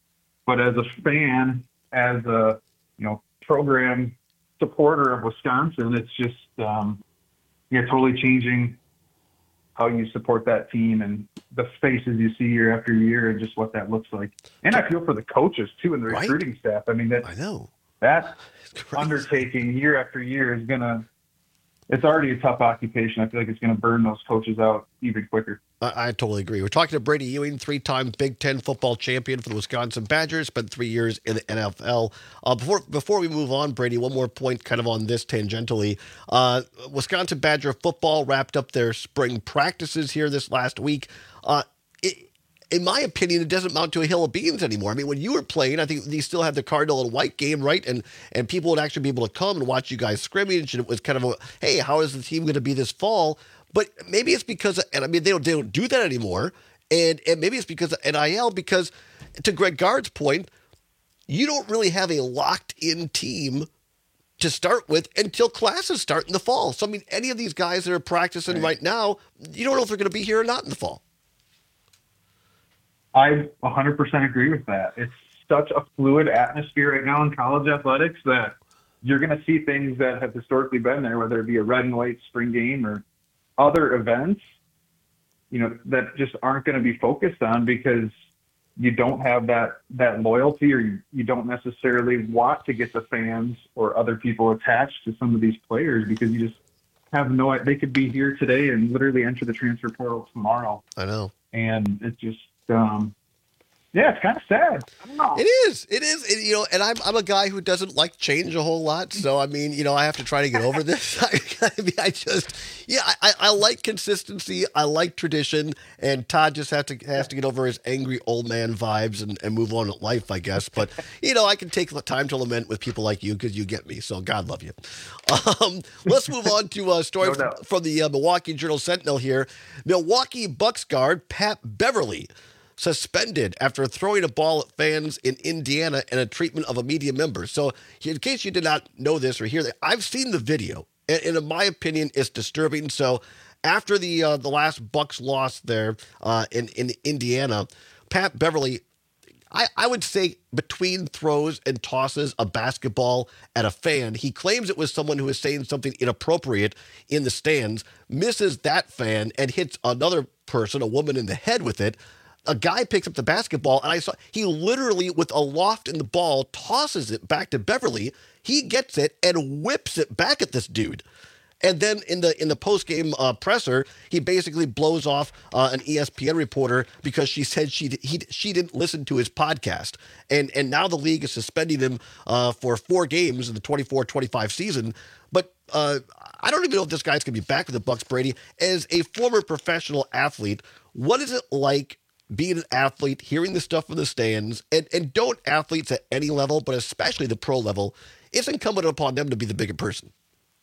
But as a fan, as a, you know, program supporter of Wisconsin, it's just, um, yeah, totally changing how you support that team and the faces you see year after year and just what that looks like. And I feel for the coaches too and the Right? recruiting staff. I mean, that I know that undertaking year after year is gonna. It's already a tough occupation. I feel like it's going to burn those coaches out even quicker. I, I totally agree. We're talking to Brady Ewing, three-time Big Ten football champion for the Wisconsin Badgers, spent three years in the N F L. Uh, before before we move on, Brady, one more point kind of on this tangentially. Uh, Wisconsin Badger football wrapped up their spring practices here this last week. Uh, it, in my opinion, it doesn't amount to a hill of beans anymore. I mean, when you were playing, I think you still had the Cardinal and White game, right? And and people would actually be able to come and watch you guys scrimmage. And it was kind of a, hey, how is the team going to be this fall? But maybe it's because, and I mean, they don't, they don't do that anymore. And, and maybe it's because of N I L, because to Greg Gard's point, you don't really have a locked-in team to start with until classes start in the fall. So, I mean, any of these guys that are practicing right, right now, you don't know if they're going to be here or not in the fall. I one hundred percent agree with that. It's such a fluid atmosphere right now in college athletics that you're going to see things that have historically been there, whether it be a red and white spring game or other events, you know, that just aren't going to be focused on because you don't have that, that loyalty, or you, you don't necessarily want to get the fans or other people attached to some of these players because you just have no, they could be here today and literally enter the transfer portal tomorrow. I know. And it just, Um, yeah, it's kind of sad. I don't know. It is. It is. It, you know, and I'm I'm a guy who doesn't like change a whole lot. So I mean, you know, I have to try to get over this. I, I mean, I just, yeah, I, I like consistency. I like tradition. And Todd just has to has to get over his angry old man vibes and, and move on with life, I guess. But you know, I can take the time to lament with people like you because you get me. So God love you. Um, let's move on to a story No from, doubt. from the uh, Milwaukee Journal Sentinel here. Milwaukee Bucks guard Pat Beverly suspended after throwing a ball at fans in Indiana and a treatment of a media member. So in case you did not know this or hear that, I've seen the video, and, and in my opinion, it's disturbing. So after the uh, the last Bucks loss there uh, in, in Indiana, Pat Beverly, I, I would say between throws and tosses a basketball at a fan, he claims it was someone who was saying something inappropriate in the stands, misses that fan and hits another person, a woman, in the head with it. A guy picks up the basketball, and I saw he literally, with a loft in the ball, tosses it back to Beverly. He gets it and whips it back at this dude. And then in the in the post-game uh, presser, he basically blows off uh, an E S P N reporter because she said she he she didn't listen to his podcast. And and now the league is suspending him uh, for four games in the twenty-four twenty-five season. But uh, I don't even know if this guy's going to be back with the Bucks, Brady. As a former professional athlete, what is it like being an athlete, hearing the stuff from the stands, and, and don't athletes at any level, but especially the pro level, it's incumbent upon them to be the bigger person.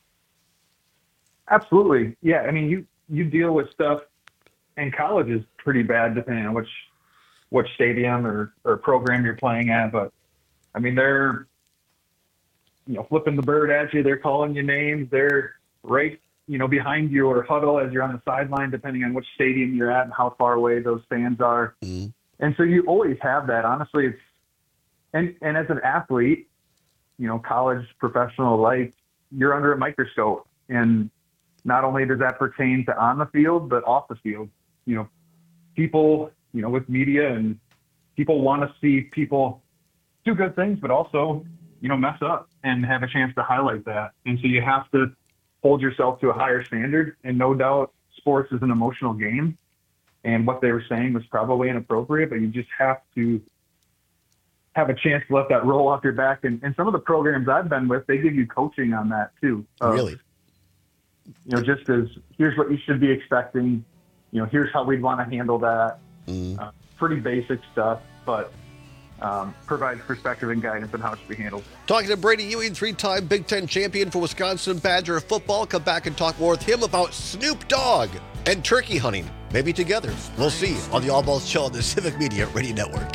Absolutely. Yeah. I mean, you, you deal with stuff in college is pretty bad depending on which, which stadium or, or program you're playing at. But I mean, they're, you know, flipping the bird at you. They're calling you names. They're right, you know, behind you or huddle as you're on the sideline, depending on which stadium you're at and how far away those fans are. Mm-hmm. And so you always have that. Honestly, it's, and, and as an athlete, you know, college, professional life, you're under a microscope. And not only does that pertain to on the field, but off the field. You know, people, you know, with media and people want to see people do good things, but also, you know, mess up and have a chance to highlight that. And so you have to hold yourself to a higher standard. And no doubt sports is an emotional game. And what they were saying was probably inappropriate, but you just have to have a chance to let that roll off your back. And, and some of the programs I've been with, they give you coaching on that too. Of, Really? You know, just as here's what you should be expecting, you know, here's how we'd want to handle that. Mm. Uh, pretty basic stuff, but um, provides perspective and guidance on how it should be handled. Talking to Brady Ewing, three-time Big Ten champion for Wisconsin Badger football. Come back and talk more with him about Snoop Dogg and turkey hunting, maybe together. We'll see on the All Balls Show on the Civic Media Radio Network.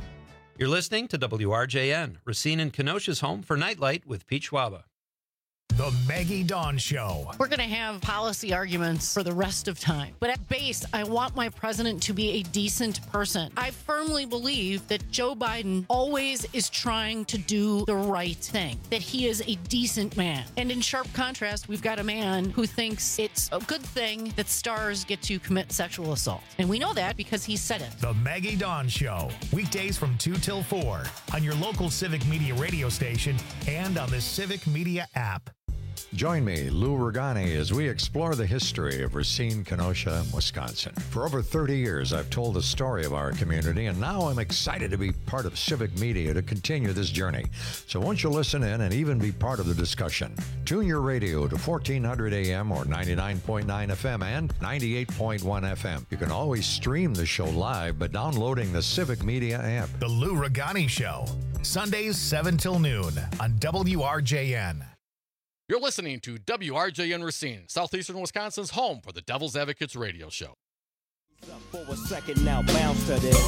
You're listening to W R J N, Racine and Kenosha's home for Nightlight with Pete Schwaba. The Maggie Dawn Show. We're going to have policy arguments for the rest of time. But at base, I want my president to be a decent person. I firmly believe that Joe Biden always is trying to do the right thing, that he is a decent man. And in sharp contrast, we've got a man who thinks it's a good thing that stars get to commit sexual assault. And we know that because he said it. The Maggie Dawn Show. Weekdays from two till four on your local Civic Media radio station and on the Civic Media app. Join me, Lou Regani, as we explore the history of Racine, Kenosha, Wisconsin. For over thirty years, I've told the story of our community, and now I'm excited to be part of Civic Media to continue this journey. So won't you listen in and even be part of the discussion? Tune your radio to fourteen hundred A M or ninety-nine point nine F M and ninety-eight point one F M. You can always stream the show live by downloading the Civic Media app. The Lou Regani Show. Sundays, seven till noon on W R J N. You're listening to W R J N Racine, Southeastern Wisconsin's home for the Devil's Advocates radio show. For a second now, bounce to this.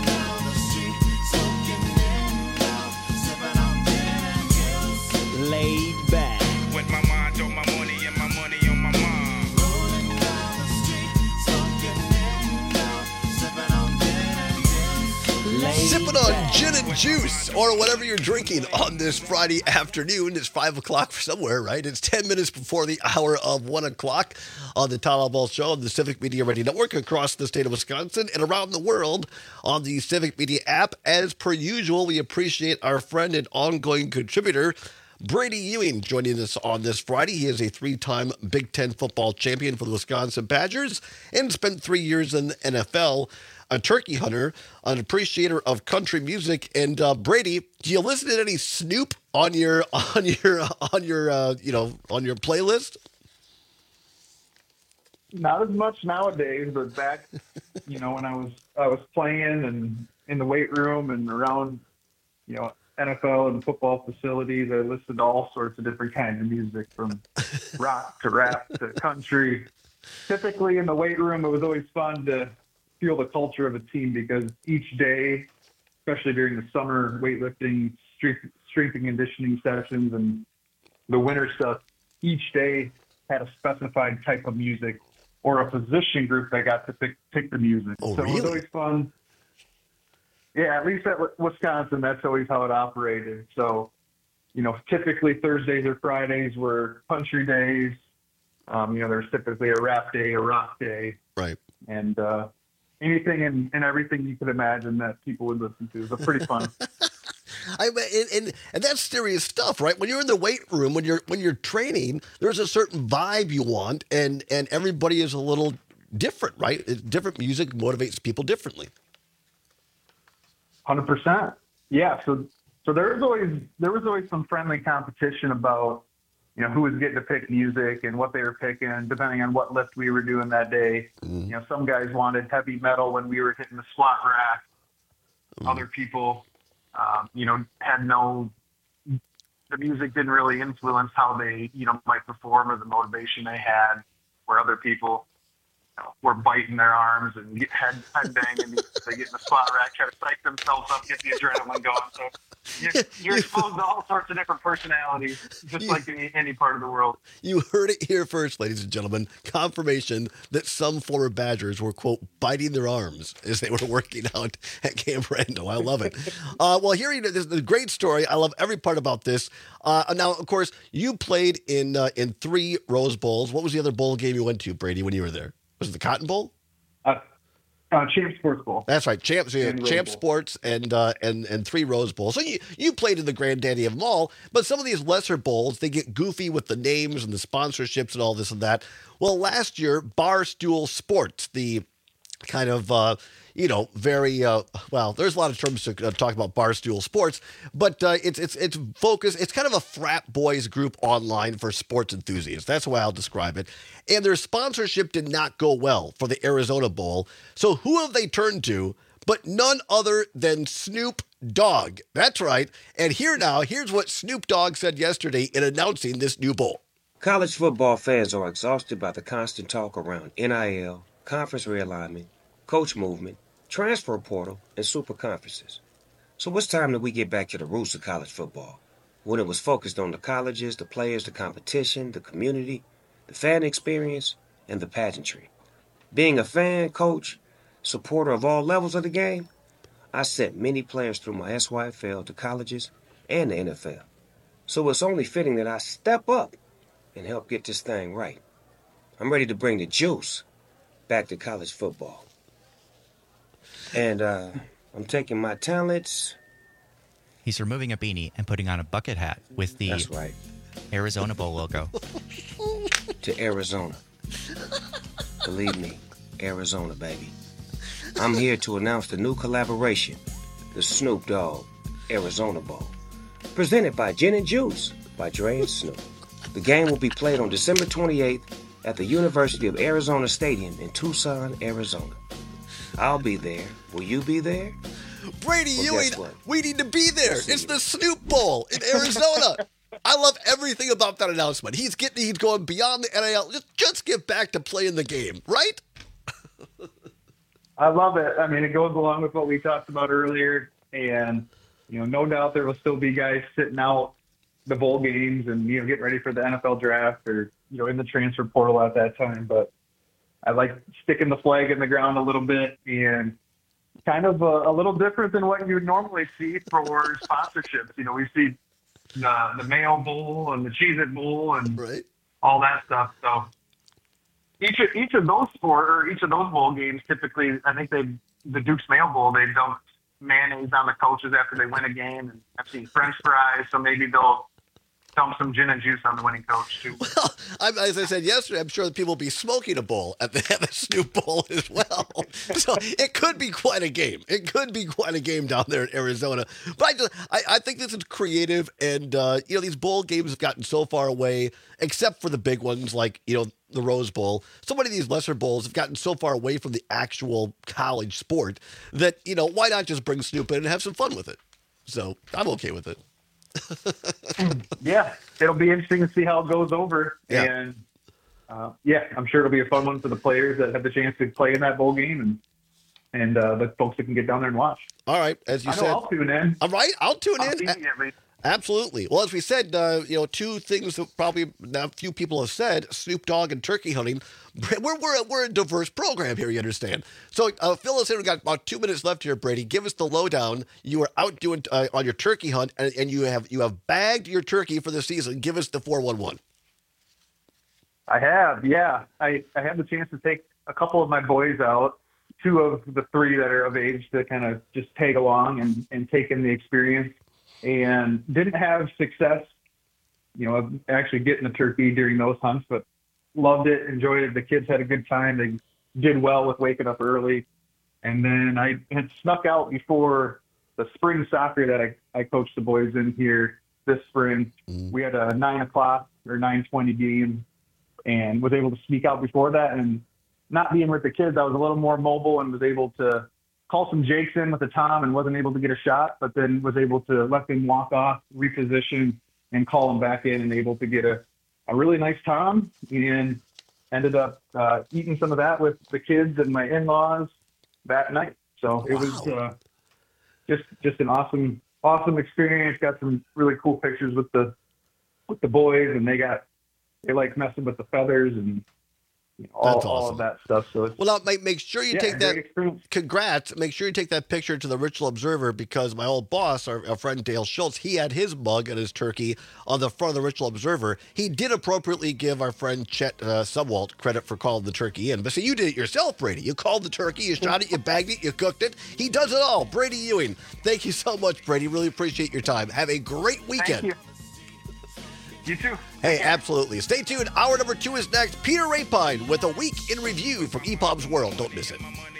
Laid back. With my mind on my money and my money on my mind. Rolling down the street, smoking in, sipping on gin and juice. Sipping on gin and juice, or whatever you're drinking on this Friday afternoon. It's five o'clock somewhere, right? It's ten minutes before the hour of one o'clock on the Tyler Ball Show on the Civic Media Radio Network across the state of Wisconsin and around the world on the Civic Media app. As per usual, we appreciate our friend and ongoing contributor, Brady Ewing, joining us on this Friday. He is a three-time Big Ten football champion for the Wisconsin Badgers and spent three years in the N F L. A turkey hunter, an appreciator of country music, and uh, Brady, do you listen to any Snoop on your on your on your uh, you know on your playlist? Not as much nowadays, but back, you know, when I was I was playing and in the weight room and around, you know, N F L and football facilities, I listened to all sorts of different kinds of music, from rock to rap to country. Typically in the weight room, it was always fun to feel the culture of a team, because each day, especially during the summer weightlifting, strength, strength and conditioning sessions and the winter stuff, each day had a specified type of music or a position group that got to pick, pick the music. Oh, so really? it was always fun. Yeah, at least at Wisconsin, that's always how it operated. So, you know, typically Thursdays or Fridays were country days. Um, you know, there's typically a rap day, a rock day. Right. And, uh, anything and, and everything you could imagine that people would listen to. It's pretty fun. I and, and and that's serious stuff, right? When you're in the weight room, when you're when you're training, there's a certain vibe you want, and and everybody is a little different, right? It's different music motivates people differently. Hundred percent. Yeah. So so there was always there was always some friendly competition about, you know, who was getting to pick music and what they were picking, depending on what lift we were doing that day. Mm. You know, some guys wanted heavy metal when we were hitting the squat rack. Mm. Other people, um, you know, had no, the music didn't really influence how they, you know, might perform or the motivation they had, where other people, you know, were biting their arms and get head, head banging. They get in the squat rack, try to psych themselves up, get the adrenaline going. So you're, you're exposed to all sorts of different personalities, just like any, any part of the world. You heard it here first, ladies and gentlemen. Confirmation that some former Badgers were, quote, biting their arms as they were working out at Camp Randall. I love it. uh, well, hearing this is a great story. I love every part about this. Uh, now, of course, you played in uh, in three Rose Bowls. What was the other bowl game you went to, Brady, when you were there? Was it the Cotton Bowl? Uh, uh, Champ Sports Bowl. That's right, Champ, so And Rose Champ Bowl. Sports and uh, and and three Rose Bowls. So you you played in the granddaddy of them all, but some of these lesser bowls, they get goofy with the names and the sponsorships and all this and that. Well, last year, Barstool Sports, the kind of uh, you know very uh, well, there's a lot of terms to uh, talk about Barstool Sports, but uh, it's it's it's focused. It's kind of a frat boys group online for sports enthusiasts. That's the way I'll describe it. And their sponsorship did not go well for the Arizona Bowl. So who have they turned to but none other than Snoop Dogg? That's right. And here now, here's what Snoop Dogg said yesterday in announcing this new bowl. College football fans are exhausted by the constant talk around N I L, conference realignment, coach movement, transfer portal, and super conferences. So it's time that we get back to the roots of college football. when it was focused on the colleges, the players, the competition, the community, the fan experience, and the pageantry. Being a fan, coach, supporter of all levels of the game, I sent many players through my S Y F L to colleges and the N F L. So it's only fitting that I step up and help get this thing right. I'm ready to bring the juice back to college football. And uh, I'm taking my talents. He's removing a beanie and putting on a bucket hat with the That's right. Arizona Bowl logo. To Arizona. Believe me, Arizona, baby. I'm here to announce the new collaboration, the Snoop Dogg Arizona Bowl. Presented by Gin and Juice by Dre and Snoop. The game will be played on December twenty-eighth at the University of Arizona Stadium in Tucson, Arizona. I'll be there. Will you be there? Brady Well, Ewing, guess what? we need to be there. It's the Snoop Bowl in Arizona. I love everything about that announcement. He's getting, he's going beyond the N I L. Just, just get back to playing the game, right? I love it. I mean, it goes along with what we talked about earlier, and you know, no doubt there will still be guys sitting out the bowl games and you know getting ready for the N F L draft or you know in the transfer portal at that time. But I like sticking the flag in the ground a little bit and kind of a, a little different than what you would normally see for sponsorships. You know, we see the the Mayo Bowl and the Cheez-It Bowl and right. all that stuff. So each of, each of those sport or each of those bowl games, typically, I think they the Duke's Mayo Bowl, they dump mayonnaise on the coaches after they win a game, and I've seen French fries, so maybe they'll dump some gin and juice on the winning coach too. Well, I'm, as I said yesterday, I'm sure that people will be smoking a bowl at the, at the Snoop Bowl as well. So it could be quite a game. It could be quite a game down there in Arizona. But I just, I, I think this is creative, and uh, you know these bowl games have gotten so far away, except for the big ones like you know the Rose Bowl. So many of these lesser bowls have gotten so far away from the actual college sport that you know why not just bring Snoop in and have some fun with it? So I'm okay with it. Yeah, it'll be interesting to see how it goes over. Yeah. And uh, yeah, I'm sure it'll be a fun one for the players that have the chance to play in that bowl game and and uh, the folks that can get down there and watch. All right, as you I know said, I'll tune in. All right, I'll tune I'll in. immediately. Absolutely. Well, as we said, uh, you know, two things that probably now few people have said: Snoop Dogg and turkey hunting. We're we're we're a diverse program here, you understand. So, uh, fill us in. We got about two minutes left here, Brady. Give us the lowdown. You were out doing uh, on your turkey hunt, and, and you have you have bagged your turkey for the season. Give us the four one one. I have, yeah. I, I had the chance to take a couple of my boys out, two of the three that are of age to kind of just tag along and, and take in the experience. And didn't have success, you know, actually getting a turkey during those hunts, but loved it, enjoyed it. The kids had a good time. They did well with waking up early. And then I had snuck out before the spring soccer that I, I coached the boys in here this spring. Mm. We had a nine o'clock or nine twenty game and was able to sneak out before that. And not being with the kids, I was a little more mobile and was able to call some jakes in with the tom and wasn't able to get a shot, but then was able to let them walk off, reposition, and call them back in and able to get a, a really nice tom and ended up uh, eating some of that with the kids and my in-laws that night. So it was uh, just just an awesome, awesome experience. Got some really cool pictures with the with the boys, and they got they like messing with the feathers and you know, all, That's all awesome. of that stuff. So it's, Well, now make, make sure you Yeah, take great that. experience. Congrats! Make sure you take that picture to the Richel Observer because my old boss, our, our friend Dale Schultz, he had his mug and his turkey on the front of the Richel Observer. He did appropriately give our friend Chet uh, Subwalt credit for calling the turkey in, but see, you did it yourself, Brady. You called the turkey, you shot it, you bagged it, you cooked it. He does it all. Brady Ewing, thank you so much, Brady. Really appreciate your time. Have a great weekend. Thank you. You too. Hey, absolutely. Stay tuned. Hour number two is next. Peter Rapine with a week in review from E P O B's World. Don't miss it.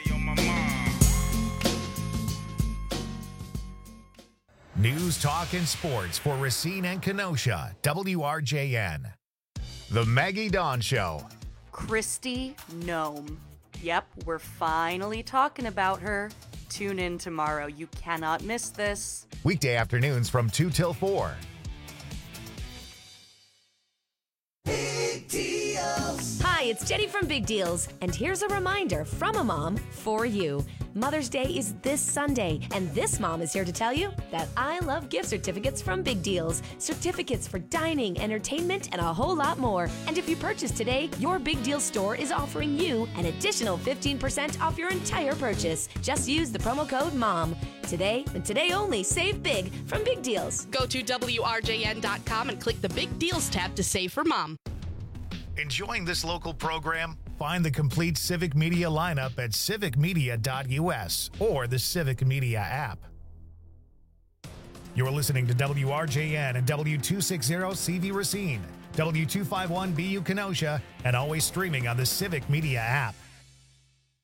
News, talk, and sports for Racine and Kenosha. W R J N. The Maggie Dawn Show. Christy Nome. Yep, we're finally talking about her. Tune in tomorrow. You cannot miss this. Weekday afternoons from two till four. Hi, Hi, it's Jenny from Big Deals, and here's a reminder from a mom for you. Mother's Day is this Sunday, and this mom is here to tell you that I love gift certificates from Big Deals. Certificates for dining, entertainment, and a whole lot more. And if you purchase today, your Big Deals store is offering you an additional fifteen percent off your entire purchase. Just use the promo code MOM. Today, and today only, save big from Big Deals. Go to W R J N dot com and click the Big Deals tab to save for Mom. Enjoying this local program? Find the complete Civic Media lineup at civic media dot U S or the Civic Media app. You're listening to W R J N and W two sixty C V Racine, W two fifty-one B U Kenosha, and always streaming on the Civic Media app.